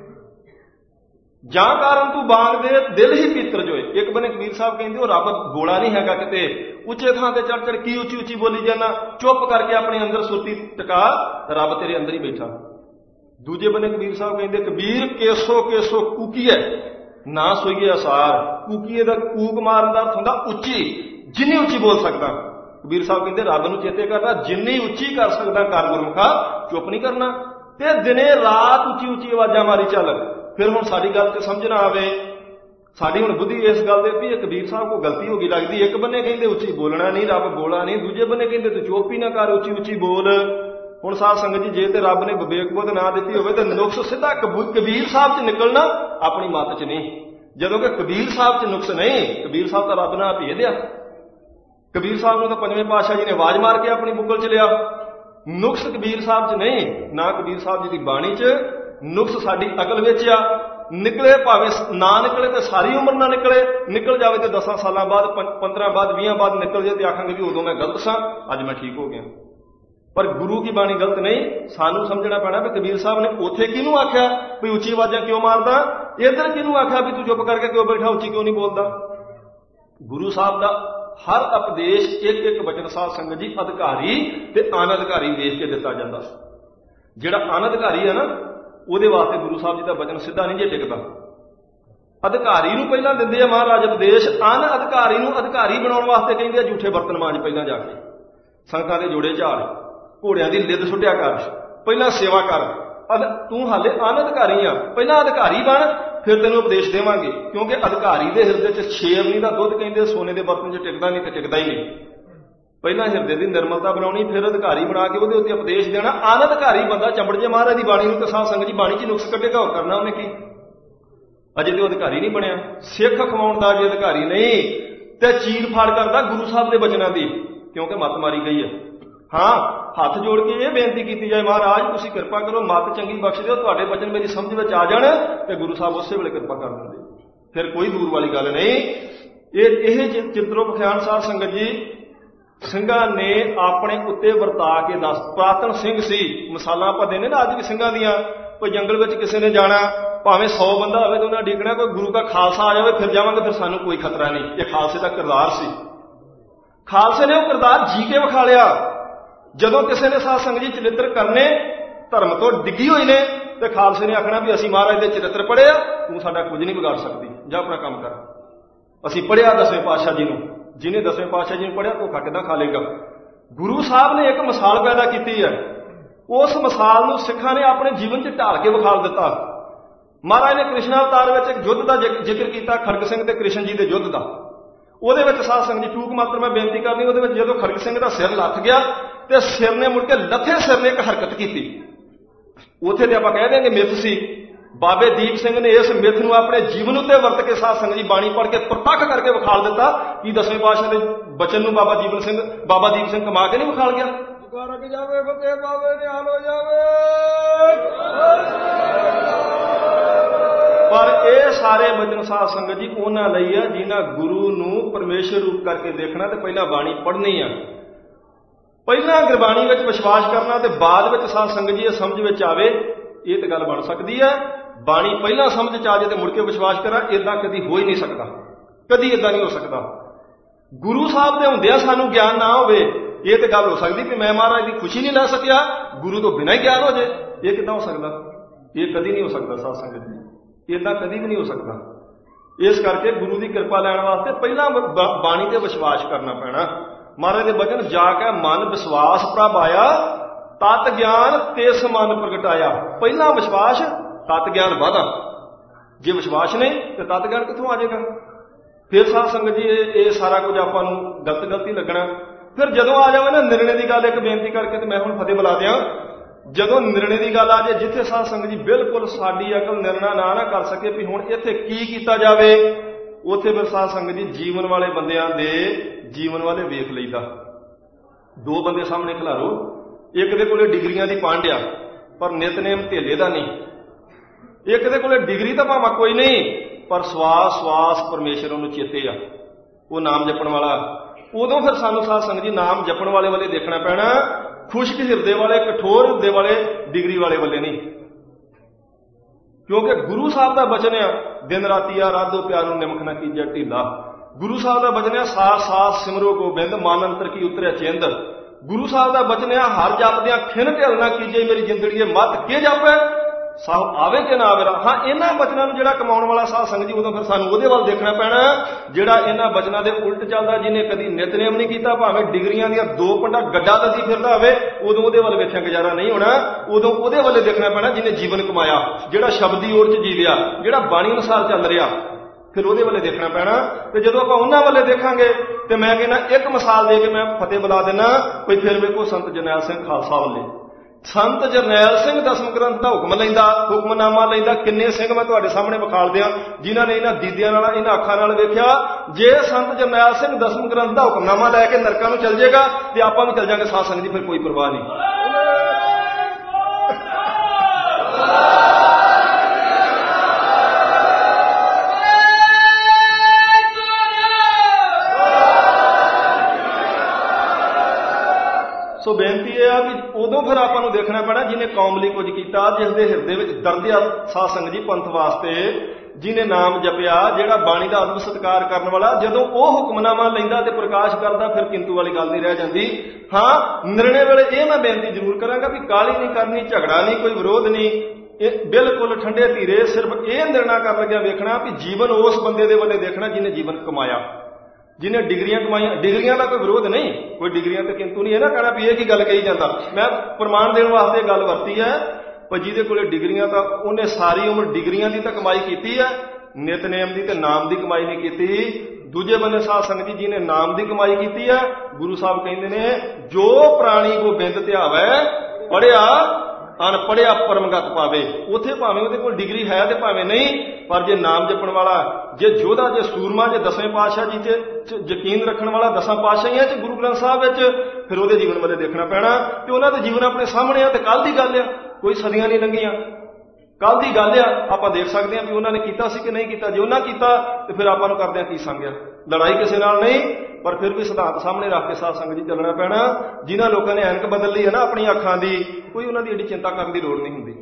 A: ਜਾਂ ਕਾਰਨ ਤੂੰ ਬਾਗ ਦੇ ਦਿਲ ਹੀ ਪੀਤਰ ਜੋਏ। ਇੱਕ ਬੰਨੇ ਕਬੀਰ ਸਾਹਿਬ ਕਹਿੰਦੇ ਉਹ ਰੱਬ ਗੋਲਾ ਨਹੀਂ ਹੈਗਾ ਕਿਤੇ ਉੱਚੇ ਥਾਂ ਤੇ ਚੜ ਚੜ ਕੀ ਉੱਚੀ ਉੱਚੀ ਬੋਲੀ ਜਾਣਾ, ਚੁੱਪ ਕਰਕੇ ਆਪਣੇ ਅੰਦਰ ਸੁਰਤੀ ਟਿਕਾ, ਰੱਬ ਤੇਰੇ ਅੰਦਰ ਹੀ ਬੈਠਾ। ਦੂਜੇ ਬੰਨੇ ਕਬੀਰ ਸਾਹਿਬ ਕਹਿੰਦੇ ਕਬੀਰ ਕੇਸੋ ਕੇਸੋ ਕੂਕੀਏ ਨਾ ਸੋਈਏ ਅਸਾਰ। ਕੂਕੀਏ ਦਾ ਕੂਕ ਮਾਰਨ ਦਾ ਅਰਥ ਹੁੰਦਾ ਉੱਚੀ, ਜਿੰਨੀ ਉੱਚੀ ਬੋਲ ਸਕਦਾ। ਕਬੀਰ ਸਾਹਿਬ ਕਹਿੰਦੇ ਰੱਬ ਨੂੰ ਚੇਤੇ ਕਰਨਾ, ਜਿੰਨੀ ਉੱਚੀ ਕਰ ਸਕਦਾ ਕਰ ਗੁਰਮੁਖਾ, ਚੁੱਪ ਨਹੀਂ ਕਰਨਾ। ਤੇ ਦਿਨੇ ਰਾਤ ਉੱਚੀ ਉੱਚੀ ਆਵਾਜ਼ਾਂ ਮਾਰੀ ਚੱਲ। ਫਿਰ ਹੁਣ ਸਾਡੀ ਗੱਲ ਤੇ ਸਮਝ ਨਾ ਆਵੇ, ਸਾਡੀ ਹੁਣ ਬੁੱਧੀ ਇਸ ਗੱਲ ਦੇ ਵੀ ਇਹ ਕਬੀਰ ਸਾਹਿਬ ਕੋਲ ਗਲਤੀ ਹੋ ਗਈ ਲੱਗਦੀ। ਇੱਕ ਬੰਨੇ ਕਹਿੰਦੇ ਉੱਚੀ ਬੋਲਣਾ ਨਹੀਂ, ਰੱਬ ਬੋਲਾ ਨਹੀਂ, ਦੂਜੇ ਬੰਨੇ ਕਹਿੰਦੇ ਤੂੰ ਚੁੱਪ ਹੀ ਨਾ ਕਰ, ਉੱਚੀ ਉੱਚੀ ਬੋਲ। ਹੁਣ ਸਾਧ ਸੰਗਤ ਜੀ ਜੇ ਤੇ ਰੱਬ ਨੇ ਵਿਵੇਕ ਬੁੱਧ ਨਾ ਦਿੱਤੀ ਹੋਵੇ ਤਾਂ ਨੁਕਸ ਸਿੱਧਾ ਕਬੀਰ ਸਾਹਿਬ 'ਚ ਨਿਕਲਣਾ, ਆਪਣੀ ਮੱਤ 'ਚ ਨਹੀਂ। ਜਦੋਂ ਕਿ ਕਬੀਰ ਸਾਹਿਬ 'ਚ ਨੁਕਸ ਨਹੀਂ, ਕਬੀਰ ਸਾਹਿਬ ਤਾਂ ਰੱਬ ਨਾਲ ਭੇਦ ਆ। ਕਬੀਰ ਸਾਹਿਬ ਨੂੰ ਤਾਂ ਪੰਜਵੇਂ ਪਾਤਸ਼ਾਹ ਜੀ ਨੇ ਆਵਾਜ਼ ਮਾਰ ਕੇ ਆਪਣੀ ਬੁੱਕਲ 'ਚ ਲਿਆ। ਨੁਕਸ ਕਬੀਰ ਸਾਹਿਬ 'ਚ ਨਹੀਂ, ਨਾ ਕਬੀਰ ਸਾਹਿਬ ਜੀ ਦੀ ਬਾਣੀ 'ਚ। ਨੁਕਸ ਸਾਡੀ ਅਕਲ ਵਿੱਚ ਆ। ਨਿਕਲੇ ਭਾਵੇਂ ਨਾ ਨਿਕਲੇ ਤੇ ਸਾਰੀ ਉਮਰ ਨਾ ਨਿਕਲੇ, ਨਿਕਲ ਜਾਵੇ ਤੇ ਦਸਾਂ ਸਾਲਾਂ ਬਾਅਦ, ਪੰਦਰਾਂ ਬਾਅਦ, ਵੀਹਾਂ ਬਾਅਦ ਨਿਕਲ ਜਾਏ ਤੇ ਆਖਾਂਗੇ ਵੀ ਉਦੋਂ ਮੈਂ ਗਲਤ ਸਾਂ, ਅੱਜ ਮੈਂ ਠੀਕ ਹੋ ਗਿਆ। ਪਰ ਗੁਰੂ ਕੀ ਬਾਣੀ ਗਲਤ ਨਹੀਂ। ਸਾਨੂੰ ਸਮਝਣਾ ਪੈਣਾ ਵੀ ਕਬੀਰ ਸਾਹਿਬ ਨੇ ਉੱਥੇ ਕਿਹਨੂੰ ਆਖਿਆ ਵੀ ਉੱਚੀ ਆਵਾਜ਼ਾਂ ਕਿਉਂ ਮਾਰਦਾ, ਇੱਧਰ ਕਿਹਨੂੰ ਆਖਿਆ ਵੀ ਤੂੰ ਚੁੱਪ ਕਰਕੇ ਕਿਉਂ ਬੈਠਾ, ਉੱਚੀ ਕਿਉਂ ਨਹੀਂ ਬੋਲਦਾ। ਗੁਰੂ ਸਾਹਿਬ ਦਾ ਹਰ ਉਪਦੇਸ਼ ਇੱਕ ਇੱਕ ਵਚਨ ਸਾਧ ਸੰਗਤ ਜੀ ਅਧਿਕਾਰੀ ਤੇ ਅਨਅਧਿਕਾਰੀ ਵੇਖ ਕੇ ਦਿੱਤਾ ਜਾਂਦਾ। ਜਿਹੜਾ ਅਨਅਧਿਕਾਰੀ ਹੈ ਨਾ ਉਹਦੇ ਵਾਸਤੇ ਗੁਰੂ ਸਾਹਿਬ ਜੀ ਦਾ ਵਚਨ ਸਿੱਧਾ ਨਹੀਂ ਜੇ ਟਿਕਦਾ। ਅਧਿਕਾਰੀ ਨੂੰ ਪਹਿਲਾਂ ਦਿੰਦੇ ਆ ਮਹਾਰਾਜ ਉਪਦੇਸ਼, ਅਨ ਅਧਿਕਾਰੀ ਨੂੰ ਅਧਿਕਾਰੀ ਬਣਾਉਣ ਵਾਸਤੇ ਕਹਿੰਦੇ ਆ ਝੂਠੇ ਬਰਤਨ ਮਾਂਜ ਪਹਿਲਾਂ ਜਾ ਕੇ, ਸੰਗਤਾਂ ਦੇ ਜੋੜੇ ਝਾੜ, ਘੋੜਿਆਂ ਦੀ ਲਿੱਦ ਸੁੱਟਿਆ ਕਰ, ਪਹਿਲਾਂ ਸੇਵਾ ਕਰ। ਤੂੰ ਹਾਲੇ ਅਨਅਧਿਕਾਰੀ ਆ, ਪਹਿਲਾਂ ਅਧਿਕਾਰੀ ਬਣ ਫਿਰ ਤੈਨੂੰ ਉਪਦੇਸ਼ ਦੇਵਾਂਗੇ। ਕਿਉਂਕਿ ਅਧਿਕਾਰੀ ਦੇ ਹਿਰਦੇ 'ਚ ਛੇਵ ਨਹੀਂ ਦਾ ਦੁੱਧ ਕਹਿੰਦੇ ਸੋਨੇ ਦੇ ਬਰਤਨ 'ਚ ਟਿਕਦਾ ਨਹੀਂ ਤੇ ਟਿਕਦਾ ਹੀ ਨਹੀਂ। ਪਹਿਲਾਂ ਹਿਰਦੇ ਦੀ ਨਿਰਮਲਤਾ ਬਣਾਉਣੀ, ਫਿਰ ਅਧਿਕਾਰੀ ਬਣਾ ਕੇ ਉਹਦੇ ਉੱਤੇ ਉਪਦੇਸ਼ ਦੇਣਾ। ਅਨਅਧਿਕਾਰੀ ਬੰਦਾ ਚੰਬੜ ਜੇ ਮਹਾਰਾਜ ਦੀ ਬਾਣੀ ਨੂੰ ਤੇ ਸਾਧ ਸੰਗਤ ਜੀ ਬਾਣੀ 'ਚ ਨੁਕਸ ਕੱਢੇਗਾ, ਹੋਰ ਕਰਨਾ ਉਹਨੇ ਕੀ? ਅਜੇ ਤੇ ਉਹ ਅਧਿਕਾਰੀ ਨਹੀਂ ਬਣਿਆ। ਸਿੱਖ ਖਵਾਉਣ ਦਾ ਜੇ ਅਧਿਕਾਰੀ ਨਹੀਂ ਤੇ ਚੀਰ ਫਾੜ ਕਰਦਾ ਗੁਰੂ ਸਾਹਿਬ ਦੇ ਬਚਨਾਂ ਦੀ, ਕਿਉਂਕਿ ਮੱਤ ਮਾਰੀ ਗਈ ਹੈ। ਹਾਂ, ਹੱਥ ਜੋੜ ਕੇ ਇਹ ਬੇਨਤੀ ਕੀਤੀ ਜਾਏ, ਮਹਾਰਾਜ ਤੁਸੀਂ ਕਿਰਪਾ ਕਰੋ, ਮੱਤ ਚੰਗੀ ਬਖਸ਼ ਦਿਓ, ਤੁਹਾਡੇ ਬਚਨ ਮੇਰੀ ਸਮਝ ਵਿੱਚ ਆ ਜਾਣ, ਤੇ ਗੁਰੂ ਸਾਹਿਬ ਉਸੇ ਵੇਲੇ ਕਿਰਪਾ ਕਰ ਦਿੰਦੇ। ਫਿਰ ਕੋਈ ਦੂਰ ਵਾਲੀ ਗੱਲ ਨਹੀਂ। ਇਹ ਇਹ ਚਿਤਰੋ ਪਖਿਆਨ ਸਾਧ ਸੰਗਤ ਜੀ ਸਿੰਘਾਂ ਨੇ ਆਪਣੇ ਉੱਤੇ ਵਰਤਾ ਕੇ ਦੱਸ। ਪੁਰਾਤਨ ਸਿੰਘ ਸੀ, ਮਿਸਾਲਾਂ ਆਪਾਂ ਦੇਣੇ ਨਾ ਅੱਜ ਵੀ ਸਿੰਘਾਂ ਦੀਆਂ। ਕੋਈ ਜੰਗਲ ਵਿੱਚ ਕਿਸੇ ਨੇ ਜਾਣਾ, ਭਾਵੇਂ ਸੌ ਬੰਦਾ ਹੋਵੇ ਤਾਂ ਉਹਨਾਂ ਡਿੱਗਣਾ, ਕੋਈ ਗੁਰੂ ਦਾ ਖਾਲਸਾ ਆ ਜਾਵੇ ਫਿਰ ਜਾਵਾਂਗੇ, ਫਿਰ ਸਾਨੂੰ ਕੋਈ ਖਤਰਾ ਨਹੀਂ। ਇਹ ਖਾਲਸੇ ਦਾ ਕਿਰਦਾਰ ਸੀ। ਖਾਲਸੇ ਨੇ ਉਹ ਕਿਰਦਾਰ ਜੀ ਕੇ ਵਿਖਾ ਲਿਆ। ਜਦੋਂ ਕਿਸੇ ਨੇ ਸਾਧ ਸੰਗਤ ਜੀ ਚਰਿੱਤਰ ਕਰਨੇ ਧਰਮ ਤੋਂ ਡਿੱਗੀ ਹੋਈ ਨੇ, ਤੇ ਖਾਲਸੇ ਨੇ ਆਖਣਾ ਵੀ ਅਸੀਂ ਮਹਾਰਾਜ ਦੇ ਚਰਿੱਤਰ ਪੜ੍ਹੇ ਆ, ਤੂੰ ਸਾਡਾ ਕੁਝ ਨਹੀਂ ਵਿਗਾੜ ਸਕਦੀ, ਜਾਂ ਆਪਣਾ ਕੰਮ ਕਰ। ਅਸੀਂ ਪੜ੍ਹਿਆ ਦਸਵੇਂ ਪਾਤਸ਼ਾਹ ਜੀ ਨੂੰ, ਜਿਹਨੇ ਦਸਵੇਂ ਪਾਤਸ਼ਾਹ ਜੀ ਨੂੰ ਪੜ੍ਹਿਆ ਧੋਖਾ ਕਿੱਦਾਂ ਖਾ ਲੇਗਾ। ਗੁਰੂ ਸਾਹਿਬ ਨੇ ਇੱਕ ਮਿਸਾਲ ਪੈਦਾ ਕੀਤੀ ਹੈ, ਉਸ ਮਿਸਾਲ ਨੂੰ ਸਿੱਖਾਂ ਨੇ ਆਪਣੇ ਜੀਵਨ 'ਚ ਢਾਲ ਕੇ ਵਿਖਾਲ ਦਿੱਤਾ। ਮਹਾਰਾਜ ਨੇ ਕ੍ਰਿਸ਼ਨ ਅਵਤਾਰ ਵਿੱਚ ਇੱਕ ਯੁੱਧ ਦਾ ਜ਼ਿਕਰ ਕੀਤਾ, ਖੜਗ ਸਿੰਘ ਤੇ ਕ੍ਰਿਸ਼ਨ ਜੀ ਦੇ ਯੁੱਧ ਦਾ। ਉਹਦੇ ਵਿੱਚ ਸਾਧ ਸੰਗਤ ਜੀ ਟੂਕ ਮਾਤਰ ਮੈਂ ਬੇਨਤੀ ਕਰਨੀ, ਉਹਦੇ ਵਿੱਚ ਜਦੋਂ ਖੜਗ ਸਿੰਘ ਦਾ ਸਿਰ ਲੱਥ ਗਿਆ ਤੇ ਸਿਰ ਨੇ ਮੁੜ ਕੇ ਲੱਥੇ ਸਿਰ ਨੇ ਇੱਕ ਹਰਕਤ ਕੀਤੀ। ਉੱਥੇ ਤੇ ਆਪਾਂ ਕਹਿ ਦਿਆਂਗੇ ਮਿੱਥ ਸੀ। ਬਾਬੇ ਦੀਪ ਸਿੰਘ ਨੇ ਇਸ ਮਿੱਥ ਨੂੰ ਆਪਣੇ ਜੀਵਨ ਉੱਤੇ ਵਰਤ ਕੇ ਸਾਧ ਸੰਗਤ ਜੀ ਬਾਣੀ ਪੜ੍ਹ ਕੇ ਪ੍ਰਤੱਖ ਕਰਕੇ ਵਿਖਾਲ ਦਿੱਤਾ ਕਿ ਦਸਵੇਂ ਪਾਤਸ਼ਾਹ ਦੇ ਬਚਨ ਨੂੰ ਬਾਬਾ ਜੀਵਨ ਸਿੰਘ ਬਾਬਾ ਦੀਪ ਸਿੰਘ ਕਮਾ ਕੇ ਨਹੀਂ ਵਿਖਾਲ ਗਿਆ।
B: ਜੁਗਾਰਕ ਜਾਵੇ ਫਤਿਹ ਬਾਬੇ ਨਿਹਾਲ ਹੋ ਜਾਵੇ।
A: ਪਰ ਇਹ ਸਾਰੇ ਬਚਨ ਸਾਧ ਸੰਗਤ ਜੀ ਉਹਨਾਂ ਲਈ ਆ ਜਿਨ੍ਹਾਂ ਗੁਰੂ ਨੂੰ ਪਰਮੇਸ਼ਰ ਰੂਪ ਕਰਕੇ ਦੇਖਣਾ ਤੇ ਪਹਿਲਾਂ ਬਾਣੀ ਪੜ੍ਹਨੀ ਆ, ਪਹਿਲਾਂ ਗੁਰਬਾਣੀ ਵਿੱਚ ਵਿਸ਼ਵਾਸ ਕਰਨਾ ਤੇ ਬਾਅਦ ਵਿੱਚ ਸਾਧ ਸੰਗਤ ਜੀ ਇਹ ਸਮਝ ਵਿੱਚ ਆਵੇ। ਇਹ ਤਾਂ ਗੱਲ ਬਣ ਸਕਦੀ ਹੈ, ਬਾਣੀ ਪਹਿਲਾਂ ਸਮਝ ਚ ਆ ਜਾਏ ਤੇ ਮੁੜ ਕੇ ਵਿਸ਼ਵਾਸ ਕਰਾਂ, ਏਦਾਂ ਕਦੀ ਹੋ ਹੀ ਨਹੀਂ ਸਕਦਾ। ਕਦੀ ਏਦਾਂ ਨਹੀਂ ਹੋ ਸਕਦਾ। ਗੁਰੂ ਸਾਹਿਬ ਦੇ ਹੁੰਦਿਆਂ ਸਾਨੂੰ ਗਿਆਨ ਨਾ ਹੋਵੇ, ਇਹ ਤੇ ਗੱਲ ਹੋ ਸਕਦੀ ਕਿ ਮੈਂ ਮਹਾਰਾਜ ਦੀ ਖੁਸ਼ੀ ਨਹੀਂ ਲੈ ਸਕਿਆ, ਗੁਰੂ ਤੋਂ ਬਿਨਾਂ ਹੀ ਗਿਆਨ ਹੋ ਜਾਏ। ਇਹ ਕਿੱਦਾਂ ਹੋ ਸਕਦਾ? ਇਹ ਕਦੀ ਨਹੀਂ ਹੋ ਸਕਦਾ ਸਾਧ ਸੰਗਤ ਜੀ, ਏਦਾਂ ਕਦੀ ਵੀ ਨਹੀਂ ਹੋ ਸਕਦਾ। ਇਸ ਕਰਕੇ ਗੁਰੂ ਦੀ ਕਿਰਪਾ ਲੈਣ ਵਾਸਤੇ ਪਹਿਲਾਂ ਬਾਣੀ ਤੇ ਵਿਸ਼ਵਾਸ ਕਰਨਾ ਪੈਣਾ। ਮਹਾਰਾਜ ਦੇ ਬਚਨ ਜਾ ਕੇ ਮਨ ਵਿਸ਼ਵਾਸ ਪ੍ਰਭ ਆਇਆ, ਤਤ ਗਿਆਨ ਤਿਸ ਮਨ ਪ੍ਰਗਟਾਇਆ। ਪਹਿਲਾਂ ਵਿਸ਼ਵਾਸ, ਤਤ ਗਿਆਨ ਵਾਧਾ। ਜੇ ਵਿਸ਼ਵਾਸ ਨਹੀਂ ਤੇ ਤਤ ਗਿਆਨ ਕਿੱਥੋਂ ਆ ਜਾਏਗਾ? ਫਿਰ ਸਾਧ ਸੰਗਤ ਜੀ ਇਹ ਸਾਰਾ ਕੁਝ ਆਪਾਂ ਨੂੰ ਗਲਤ ਗਲਤੀ ਲੱਗਣਾ। ਫਿਰ ਜਦੋਂ ਆ ਜਾਵੇ ਨਾ ਨਿਰਣੇ ਦੀ ਗੱਲ, ਇੱਕ ਬੇਨਤੀ ਕਰਕੇ ਤੇ ਮੈਂ ਹੁਣ ਫਤਿਹ ਬੁਲਾ ਦਿਆਂ। ਜਦੋਂ ਨਿਰਣੇ ਦੀ ਗੱਲ ਆ ਜਾਏ, ਜਿੱਥੇ ਸਾਧ ਸੰਗਤ ਜੀ ਬਿਲਕੁਲ ਸਾਡੀ ਅਕਲ ਨਿਰਣਾ ਨਾ ਨਾ ਕਰ ਸਕੇ ਵੀ ਹੁਣ ਇੱਥੇ ਕੀ ਕੀਤਾ ਜਾਵੇ, ਉੱਥੇ ਫਿਰ ਸਾਧ ਸੰਗਤ ਜੀ ਜੀਵਨ ਵਾਲੇ ਬੰਦਿਆਂ ਦੇ ਜੀਵਨ ਵਾਲੇ ਵੇਖ ਲਈਦਾ। ਦੋ ਬੰਦੇ ਸਾਹਮਣੇ ਖਿਲਾਰੋ, ਇੱਕ ਦੇ ਕੋਲੇ ਡਿਗਰੀਆਂ ਦੀ ਪੰਡ ਆ ਪਰ ਨਿਤਨੇਮ ਧੇਲੇ ਦਾ ਨਹੀਂ, ਇੱਕ ਦੇ ਕੋਲੇ ਡਿਗਰੀ ਤਾਂ ਭਾਵੇਂ ਕੋਈ ਨਹੀਂ ਪਰ ਸਵਾਸ ਸਵਾਸ ਪਰਮੇਸ਼ਰ ਉਹਨੂੰ ਚੇਤੇ ਆ, ਉਹ ਨਾਮ ਜਪਣ ਵਾਲਾ। ਉਦੋਂ ਫਿਰ ਸਾਨੂੰ ਸਾਧ ਸੰਗਤ ਜੀ ਨਾਮ ਜਪਣ ਵਾਲੇ ਵਾਲੇ ਦੇਖਣਾ ਪੈਣਾ, ਖੁਸ਼ਕ ਹਿਰਦੇ ਵਾਲੇ, ਕਠੋਰ ਹਿਰਦੇ ਵਾਲੇ, ਡਿਗਰੀ ਵਾਲੇ ਵਾਲੇ ਨਹੀਂ। ਕਿਉਂਕਿ ਗੁਰੂ ਸਾਹਿਬ ਦਾ ਬਚਨ ਆ, ਦਿਨ ਰਾਤੀ ਆ ਰਾਧੋ ਪਿਆਰ ਨੂੰ ਨਿਮਖ ਨਾ ਕੀਜੈ ਢੀਲਾ। ਗੁਰੂ ਸਾਹਿਬ ਦਾ ਬਚਨ ਆ, ਸਾਥ ਸਾਥ ਸਿਮਰੋ ਗੋਬਿੰਦ ਮਨ ਅੰਤਰ ਕੀ ਉਤਰਿਆ ਚਿੰਦ। ਗੁਰੂ ਸਾਹਿਬ ਦਾ ਬਚਨ ਆ, ਹਰ ਜਪਦਿਆਂ ਖਿਨ ਢਿਲ ਨਾ ਕੀਜੇ ਮੇਰੀ ਜ਼ਿੰਦੜੀ ਮੱਤ ਕੇ ਜਪੈ ਸਾਹਿਬ ਆਵੇ ਕਿ ਨਾ ਆਵੇ। ਹਾਂ, ਇਹਨਾਂ ਬਚਨਾਂ ਨੂੰ ਜਿਹੜਾ ਕਮਾਉਣ ਵਾਲਾ ਸਾਧ ਸੰਗਤ ਜੀ, ਉਦੋਂ ਫਿਰ ਸਾਨੂੰ ਉਹਦੇ ਵੱਲ ਦੇਖਣਾ ਪੈਣਾ ਜਿਹੜਾ ਇਹਨਾਂ ਬਚਨਾਂ ਦੇ ਉਲਟ ਚੱਲਦਾ, ਜਿਹਨੇ ਕਦੀ ਨਿਤਨੇਮ ਨਹੀਂ ਕੀਤਾ, ਭਾਵੇਂ ਡਿਗਰੀਆਂ ਦੀਆਂ ਦੋ ਪੰਡਾ ਗੱਡਾ ਲੱਦੀ ਫਿਰਦਾ ਹੋਵੇ, ਉਦੋਂ ਉਹਦੇ ਵੱਲ ਵੇਖਿਆ ਗੁਜ਼ਾਰਾ ਨਹੀਂ ਹੋਣਾ। ਉਦੋਂ ਉਹਦੇ ਵੱਲੇ ਦੇਖਣਾ ਪੈਣਾ ਜਿਹਨੇ ਜੀਵਨ ਕਮਾਇਆ, ਜਿਹੜਾ ਸ਼ਬਦੀ ਓੜ ਚ ਜੀ ਲਿਆ, ਜਿਹੜਾ ਬਾਣੀ ਅਨੁਸਾਰ ਚੱਲ ਰਿਹਾ, ਫਿਰ ਉਹਦੇ ਵੱਲੇ ਦੇਖਣਾ ਪੈਣਾ। ਤੇ ਜਦੋਂ ਆਪਾਂ ਉਹਨਾਂ ਵੱਲੇ ਦੇਖਾਂਗੇ ਤੇ ਮੈਂ ਕਹਿੰਦਾ ਇੱਕ ਮਿਸਾਲ ਦੇ ਕੇ ਮੈਂ ਫਤਿਹ ਬੁਲਾ ਦੇਣਾ। ਕੋਈ ਫਿਰ ਵੇਖੋ ਸੰਤ ਜਰਨੈਲ ਸਿੰਘ ਖਾਲਸਾ ਵੱਲੇ। ਸੰਤ ਜਰਨੈਲ ਸਿੰਘ ਦਸਮ ਗ੍ਰੰਥ ਦਾ ਹੁਕਮ ਲੈਂਦਾ, ਹੁਕਮਨਾਮਾ ਲੈਂਦਾ। ਕਿੰਨੇ ਸਿੰਘ ਮੈਂ ਤੁਹਾਡੇ ਸਾਹਮਣੇ ਵਿਖਾਲ ਦਿਆਂ ਜਿਨ੍ਹਾਂ ਨੇ ਇਹਨਾਂ ਦੀਦਿਆਂ ਨਾਲ, ਇਹਨਾਂ ਅੱਖਾਂ ਨਾਲ ਵੇਖਿਆ। ਜੇ ਸੰਤ ਜਰਨੈਲ ਸਿੰਘ ਦਸਮ ਗ੍ਰੰਥ ਦਾ ਹੁਕਮਨਾਮਾ ਲੈ ਕੇ ਨਰਕਾਂ ਨੂੰ ਚੱਲ ਜਾਏਗਾ ਤੇ ਆਪਾਂ ਵੀ ਚੱਲ ਜਾਾਂਗੇ ਸਾਧ ਸੰਗਤ ਜੀ, ਫਿਰ ਕੋਈ ਪਰਵਾਹ ਨਹੀਂ। ਸੋ ਬੇਨਤੀ ਇਹ ਆ ਵੀ ਉਦੋਂ ਫਿਰ ਆਪਾਂ ਨੂੰ ਦੇਖਣਾ ਪੈਣਾ ਜਿਹਨੇ ਕੌਮ ਲਈ ਕੁਝ ਕੀਤਾ, ਜਿਸ ਦੇ ਹਿਰਦੇ ਵਿੱਚ ਦਰਦ ਆ ਸਾਧ ਸੰਗਤ ਜੀ ਪੰਥ ਵਾਸਤੇ, ਜਿਹਨੇ ਨਾਮ ਜਪਿਆ, ਜਿਹੜਾ ਬਾਣੀ ਦਾ ਅਦਬ ਸਤਿਕਾਰ ਕਰਨ ਵਾਲਾ। ਜਦੋਂ ਉਹ ਹੁਕਮਨਾਮਾ ਲੈਂਦਾ ਤੇ ਪ੍ਰਕਾਸ਼ ਕਰਦਾ, ਫਿਰ ਕਿੰਤੂ ਵਾਲੀ ਗੱਲ ਨਹੀਂ ਰਹਿ ਜਾਂਦੀ। ਹਾਂ, ਨਿਰਣੇ ਵੇਲੇ ਇਹ ਮੈਂ ਬੇਨਤੀ ਜ਼ਰੂਰ ਕਰਾਂਗਾ ਵੀ ਕਾਹਲੀ ਨਹੀਂ ਕਰਨੀ, ਝਗੜਾ ਨਹੀਂ, ਕੋਈ ਵਿਰੋਧ ਨਹੀਂ, ਇਹ ਬਿਲਕੁਲ ਠੰਡੇ ਧੀਰੇ ਸਿਰਫ ਇਹ ਨਿਰਣਾ ਕਰਨ ਲੱਗਿਆ ਵੇਖਣਾ ਵੀ ਜੀਵਨ ਉਸ ਬੰਦੇ ਦੇ ਵੱਲੇ ਦੇਖਣਾ ਜਿਹਨੇ ਜੀਵਨ ਕਮਾਇਆ, ਜਿਹਨੇ ਡਿਗਰੀਆਂ ਕਮਾਈਆਂ। ਡਿਗਰੀਆਂ ਦਾ ਕੋਈ ਵਿਰੋਧ ਨਹੀਂ, ਕੋਈ ਡਿਗਰੀਆਂ ਤੇ ਕਿੰਤੂ ਨਹੀਂ। ਇਹ ਨਾ ਕਹਿਣਾ ਵੀ ਇਹ ਕੀ ਗੱਲ ਕਹੀ ਜਾਂਦਾ। ਮੈਂ ਪ੍ਰਮਾਣ ਦੇਣ ਵਾਸਤੇ ਗੱਲ ਵਰਤੀ ਹੈ ਪਰ ਜਿਹਦੇ ਕੋਲੇ ਡਿਗਰੀਆਂ ਤਾਂ ਉਹਨੇ ਸਾਰੀ ਉਮਰ ਡਿਗਰੀਆਂ ਦੀ ਤਾਂ ਕਮਾਈ ਕੀਤੀ ਹੈ, ਨਿਤਨੇਮ ਦੀ ਤੇ ਨਾਮ ਦੀ ਕਮਾਈ ਨਹੀਂ ਕੀਤੀ। ਦੂਜੇ ਬੰਨੇ ਸਾਧ ਸੰਗਤ ਜੀ ਜਿਹਨੇ ਨਾਮ ਦੀ ਕਮਾਈ ਕੀਤੀ ਹੈ, ਗੁਰੂ ਸਾਹਿਬ ਕਹਿੰਦੇ ਨੇ ਜੋ ਪ੍ਰਾਣੀ ਗੋਬਿੰਦ ਧਿਆਵੈ ਪੜ੍ਹਿਆ ਅਨਪੜ੍ਹਿਆ ਪਰਮਗਤ ਪਾਵੇ। ਉੱਥੇ ਭਾਵੇਂ ਉਹਦੇ ਕੋਲ ਡਿਗਰੀ ਹੈ ਤੇ ਭਾਵੇਂ ਨਹੀਂ, ਪਰ ਜੇ ਨਾਮ ਜਪਣ ਵਾਲਾ, ਜੇ ਯੋਧਾ, ਜੇ ਸੂਰਮਾ, ਜੇ ਦਸਵੇਂ ਪਾਤਸ਼ਾਹ ਜੀ ਤੇ ਯਕੀਨ ਰੱਖਣ ਵਾਲਾ ਦਸਾਂ ਪਾਤਸ਼ਾਹੀਆਂ ਚ ਗੁਰੂ ਗ੍ਰੰਥ ਸਾਹਿਬ ਵਿੱਚ, ਫਿਰ ਉਹਦੇ ਜੀਵਨ ਵੱਲ ਦੇਖਣਾ ਪੈਣਾ। ਤੇ ਉਹਨਾਂ ਦੇ ਜੀਵਨ ਆਪਣੇ ਸਾਹਮਣੇ ਆ, ਤੇ ਕੱਲ ਦੀ ਗੱਲ ਆ, ਕੋਈ ਸਦੀਆਂ ਨਹੀਂ ਲੰਘੀਆਂ, ਕੱਲ ਦੀ ਗੱਲ ਆ। ਆਪਾਂ ਦੇਖ ਸਕਦੇ ਹਾਂ ਵੀ ਉਹਨਾਂ ਨੇ ਕੀਤਾ ਸੀ ਕਿ ਨਹੀਂ ਕੀਤਾ। ਜੇ ਉਹਨਾਂ ਕੀਤਾ ਤੇ ਫਿਰ ਆਪਾਂ ਨੂੰ ਕਰਦਿਆਂ ਕੀ ਸੰਗਿਆ, ਲੜਾਈ ਕਿਸੇ ਨਾਲ ਨਹੀਂ, ਪਰ ਫਿਰ ਵੀ ਸਿਧਾਂਤ ਸਾਹਮਣੇ ਰੱਖ ਕੇ ਸਾਧ ਸੰਗਤ ਜੀ ਚੱਲਣਾ ਪੈਣਾ। ਜਿਨ੍ਹਾਂ ਲੋਕਾਂ ਨੇ ਐਨਕ ਬਦਲ ਲਈ ਹੈ ਨਾ ਆਪਣੀਆਂ ਅੱਖਾਂ ਦੀ, ਕੋਈ ਉਹਨਾਂ ਦੀ ਐਡੀ ਚਿੰਤਾ ਕਰਨ ਦੀ ਲੋੜ ਨਹੀਂ ਹੁੰਦੀ।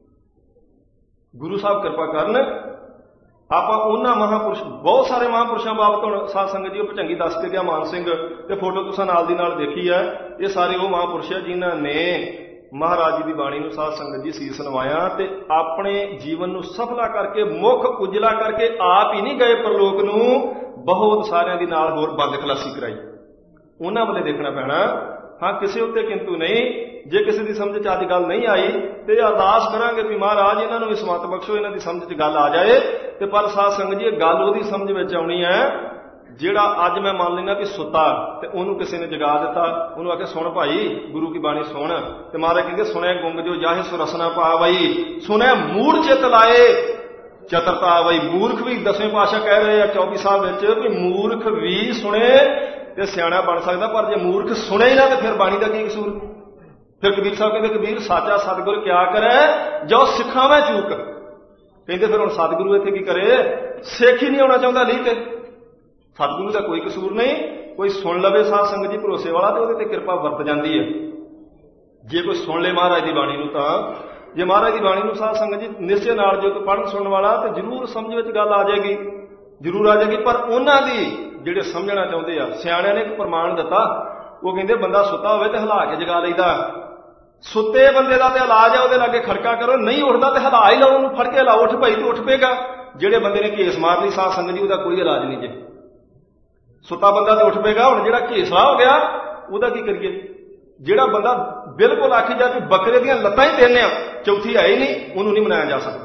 A: ਗੁਰੂ ਸਾਹਿਬ ਕਿਰਪਾ ਕਰਨ। ਆਪਾਂ ਉਹਨਾਂ ਮਹਾਂਪੁਰਸ਼, ਬਹੁਤ ਸਾਰੇ ਮਹਾਂਪੁਰਸ਼ਾਂ ਬਾਬਤ ਹੁਣ ਸਾਧ ਸੰਗਤ ਜੀ ਉਹ ਭਚੰਗੀ ਦੱਸ ਕੇ ਗਿਆ, ਮਾਨ ਸਿੰਘ, ਤੇ ਫੋਟੋ ਤੁਸੀਂ ਨਾਲ ਦੀ ਨਾਲ ਦੇਖੀ ਹੈ। ਇਹ ਸਾਰੇ ਉਹ ਮਹਾਂਪੁਰਸ਼ ਹੈ ਜਿਨ੍ਹਾਂ ਨੇ ਮਹਾਰਾਜ ਜੀ ਦੀ ਬਾਣੀ ਨੂੰ ਸਾਧ ਸੰਗਤ ਜੀ ਸੀਸ ਨਵਾਇਆ ਤੇ ਆਪਣੇ ਜੀਵਨ ਨੂੰ ਸਫਲਾ ਕਰਕੇ, ਮੁੱਖ ਉਜਲਾ ਕਰਕੇ ਆਪ ਹੀ ਨਹੀਂ ਗਏ ਪਰਲੋਕ ਨੂੰ, ਬਹੁਤ ਸਾਰਿਆਂ ਦੀ ਨਾਲ ਹੋਰ ਬੰਦ ਖਲਾਸੀ ਕਰਾਈ। ਉਹਨਾਂ ਵੱਲੇ ਦੇਖਣਾ ਪੈਣਾ। ਹਾਂ, ਕਿਸੇ ਉੱਤੇ ਕਿੰਤੂ ਨਹੀਂ। ਜੇ ਕਿਸੇ ਦੀ ਸਮਝ 'ਚ ਅੱਜ ਗੱਲ ਨਹੀਂ ਆਈ ਤੇ ਅਰਦਾਸ ਕਰਾਂਗੇ ਵੀ ਮਹਾਰਾਜ ਇਹਨਾਂ ਨੂੰ ਵੀ ਸਮਤ ਬਖਸ਼ੋ, ਇਹਨਾਂ ਦੀ ਸਮਝ 'ਚ ਗੱਲ ਆ ਜਾਏ। ਤੇ ਪਰ ਸਾਧ ਸੰਗਤ ਜੀ ਇਹ ਗੱਲ ਉਹਦੀ ਸਮਝ ਵਿੱਚ ਆਉਣੀ ਹੈ ਜਿਹੜਾ ਅੱਜ ਮੈਂ ਮੰਨ ਲੈਣਾ ਵੀ ਸੁੱਤਾ ਤੇ ਉਹਨੂੰ ਕਿਸੇ ਨੇ ਜਗਾ ਦਿੱਤਾ, ਉਹਨੂੰ ਆਖਿਆ ਸੁਣ ਭਾਈ ਗੁਰੂ ਕੀ ਬਾਣੀ ਸੁਣ, ਤੇ ਮਹਾਰਾਜ ਕਹਿੰਦੇ ਸੁਣਿਆ ਗੁੰਗ ਜੋ ਜਾਹੇ ਸੋ ਰਸਨਾ ਪਾਵਈ, ਸੁਣਿਆ ਮੂੜ ਚਿਤ ਲਾਏ ਚਤਰਤਾ ਆਵਈ। ਮੂਰਖ ਵੀ ਦਸਵੇਂ ਪਾਤਸ਼ਾਹ ਕਹਿ ਰਹੇ ਆ ਚੌਵੀ ਸਾਹਿਬ ਵਿੱਚ ਵੀ ਮੂਰਖ ਵੀ ਸੁਣੇ ਤੇ ਸਿਆਣਾ ਬਣ ਸਕਦਾ, ਪਰ ਜੇ ਮੂਰਖ ਸੁਣੇ ਹੀ ਨਾ ਤੇ ਫਿਰ ਬਾਣੀ ਦਾ ਕੀ ਕਸੂਰ। ਫਿਰ ਕਬੀਰ ਸਾਹਿਬ ਕਹਿੰਦੇ ਕਬੀਰ ਸਾਚਾ ਸਤਿਗੁਰ ਕਿਆ ਕਰੇ ਜੋ ਸਿੱਖਾਵੇਂ ਚੂਕ। ਕਹਿੰਦੇ ਫਿਰ ਹੁਣ ਸਤਿਗੁਰੂ ਇੱਥੇ ਕੀ ਕਰੇ, ਸਿੱਖ ਹੀ ਨਹੀਂ ਆਉਣਾ ਚਾਹੁੰਦਾ ਨਹੀਂ ਤੇ ਸਤਿਗੁਰੂ ਦਾ ਕੋਈ ਕਸੂਰ ਨਹੀਂ। ਕੋਈ ਸੁਣ ਲਵੇ ਸਾਧ ਸੰਗਤ ਜੀ ਭਰੋਸੇ ਵਾਲਾ ਤੇ ਉਹਦੇ ਤੇ ਕਿਰਪਾ ਵਰਤ ਜਾਂਦੀ ਹੈ। ਜੇ ਕੋਈ ਸੁਣ ਲੈ ਮਹਾਰਾਜ ਦੀ ਬਾਣੀ ਨੂੰ, ਤਾਂ ਜੇ ਮਹਾਰਾਜ ਦੀ ਬਾਣੀ ਨੂੰ ਸਾਧ ਸੰਗਤ ਜੀ ਨਿਸ਼ਚੇ ਨਾਲ ਜੇ ਕੋਈ ਪੜ੍ਹਨ ਸੁਣਨ ਵਾਲਾ ਤੇ ਜ਼ਰੂਰ ਸਮਝ ਵਿੱਚ ਗੱਲ ਆ ਜਾਏਗੀ, ਜ਼ਰੂਰ ਆ ਜਾਏਗੀ। ਪਰ ਉਹਨਾਂ ਦੀ ਜਿਹੜੇ ਸਮਝਣਾ ਚਾਹੁੰਦੇ ਆ, ਸਿਆਣਿਆਂ ਨੇ ਇੱਕ ਪ੍ਰਮਾਣ ਦਿੱਤਾ, ਉਹ ਕਹਿੰਦੇ ਬੰਦਾ ਸੁੱਤਾ ਹੋਵੇ ਤੇ ਹਿਲਾ ਕੇ ਜਗਾ ਲਈਦਾ। ਸੁੱਤੇ ਬੰਦੇ ਦਾ ਤੇ ਇਲਾਜ ਆ ਉਹਦੇ ਲਾਗੇ ਖੜਕਾ ਕਰੋ, ਨਹੀਂ ਉੱਠਦਾ ਤੇ ਹਿਲਾ ਹੀ ਲਾਓ, ਉਹਨੂੰ ਫੜ ਕੇ ਲਾਓ, ਉੱਠ ਭਾਈ ਤੇ ਉੱਠ ਪਏਗਾ। ਜਿਹੜੇ ਬੰਦੇ ਨੇ ਘੇਸ ਮਾਰ ਲਈ ਸਾਧ ਸੰਗਤ ਜੀ ਉਹਦਾ ਕੋਈ ਇਲਾਜ ਨਹੀਂ। ਜੇ ਸੁੱਤਾ ਬੰਦਾ ਤੇ ਉੱਠ ਪਏਗਾ। ਹੁਣ ਜਿਹੜਾ ਘੇਸਲਾ ਹੋ ਗਿਆ ਉਹਦਾ ਕੀ ਕਰੀਏ? ਜਿਹੜਾ ਬੰਦਾ ਬਿਲਕੁਲ ਆਖੀ ਜਾ ਵੀ ਬੱਕਰੇ ਦੀਆਂ ਲੱਤਾਂ ਹੀ ਤਿੰਨ ਆ, ਚੌਥੀ ਹੈ ਹੀ ਨਹੀਂ, ਉਹਨੂੰ ਨਹੀਂ ਮਨਾਇਆ ਜਾ ਸਕਦਾ।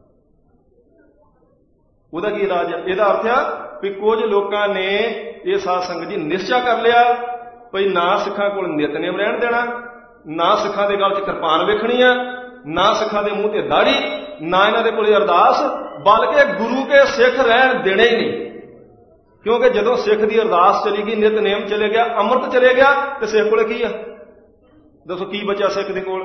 A: ਉਹਦਾ ਕੀ ਇਲਾਜ ਹੈ? ਇਹਦਾ ਅਰਥ ਆ ਵੀ ਕੁਝ ਲੋਕਾਂ ਨੇ ਇਹ ਸਾਧ ਸੰਗਤ ਜੀ ਨਿਸ਼ਚਾ ਕਰ ਲਿਆ ਭਈ ਨਾ ਸਿੱਖਾਂ ਕੋਲ ਨਿਤਨੇਮ ਰਹਿਣ ਦੇਣਾ, ਨਾ ਸਿੱਖਾਂ ਦੇ ਗਲ 'ਚ ਕਿਰਪਾਨ ਵੇਖਣੀ ਆ, ਨਾ ਸਿੱਖਾਂ ਦੇ ਮੂੰਹ ਤੇ ਦਾੜੀ, ਨਾ ਇਹਨਾਂ ਦੇ ਕੋਲੇ ਅਰਦਾਸ, ਬਲਕਿ ਗੁਰੂ ਕੇ ਸਿੱਖ ਰਹਿਣ ਦੇਣੇ ਹੀ ਨਹੀਂ। ਕਿਉਂਕਿ ਜਦੋਂ ਸਿੱਖ ਦੀ ਅਰਦਾਸ ਚਲੀ ਗਈ, ਨਿਤਨੇਮ ਚਲੇ ਗਿਆ, ਅੰਮ੍ਰਿਤ ਚਲੇ ਗਿਆ, ਤੇ ਸਿੱਖ ਕੋਲੇ ਕੀ ਆ? ਦੱਸੋ ਕੀ ਬਚਿਆ ਸਿੱਖ ਦੇ ਕੋਲ?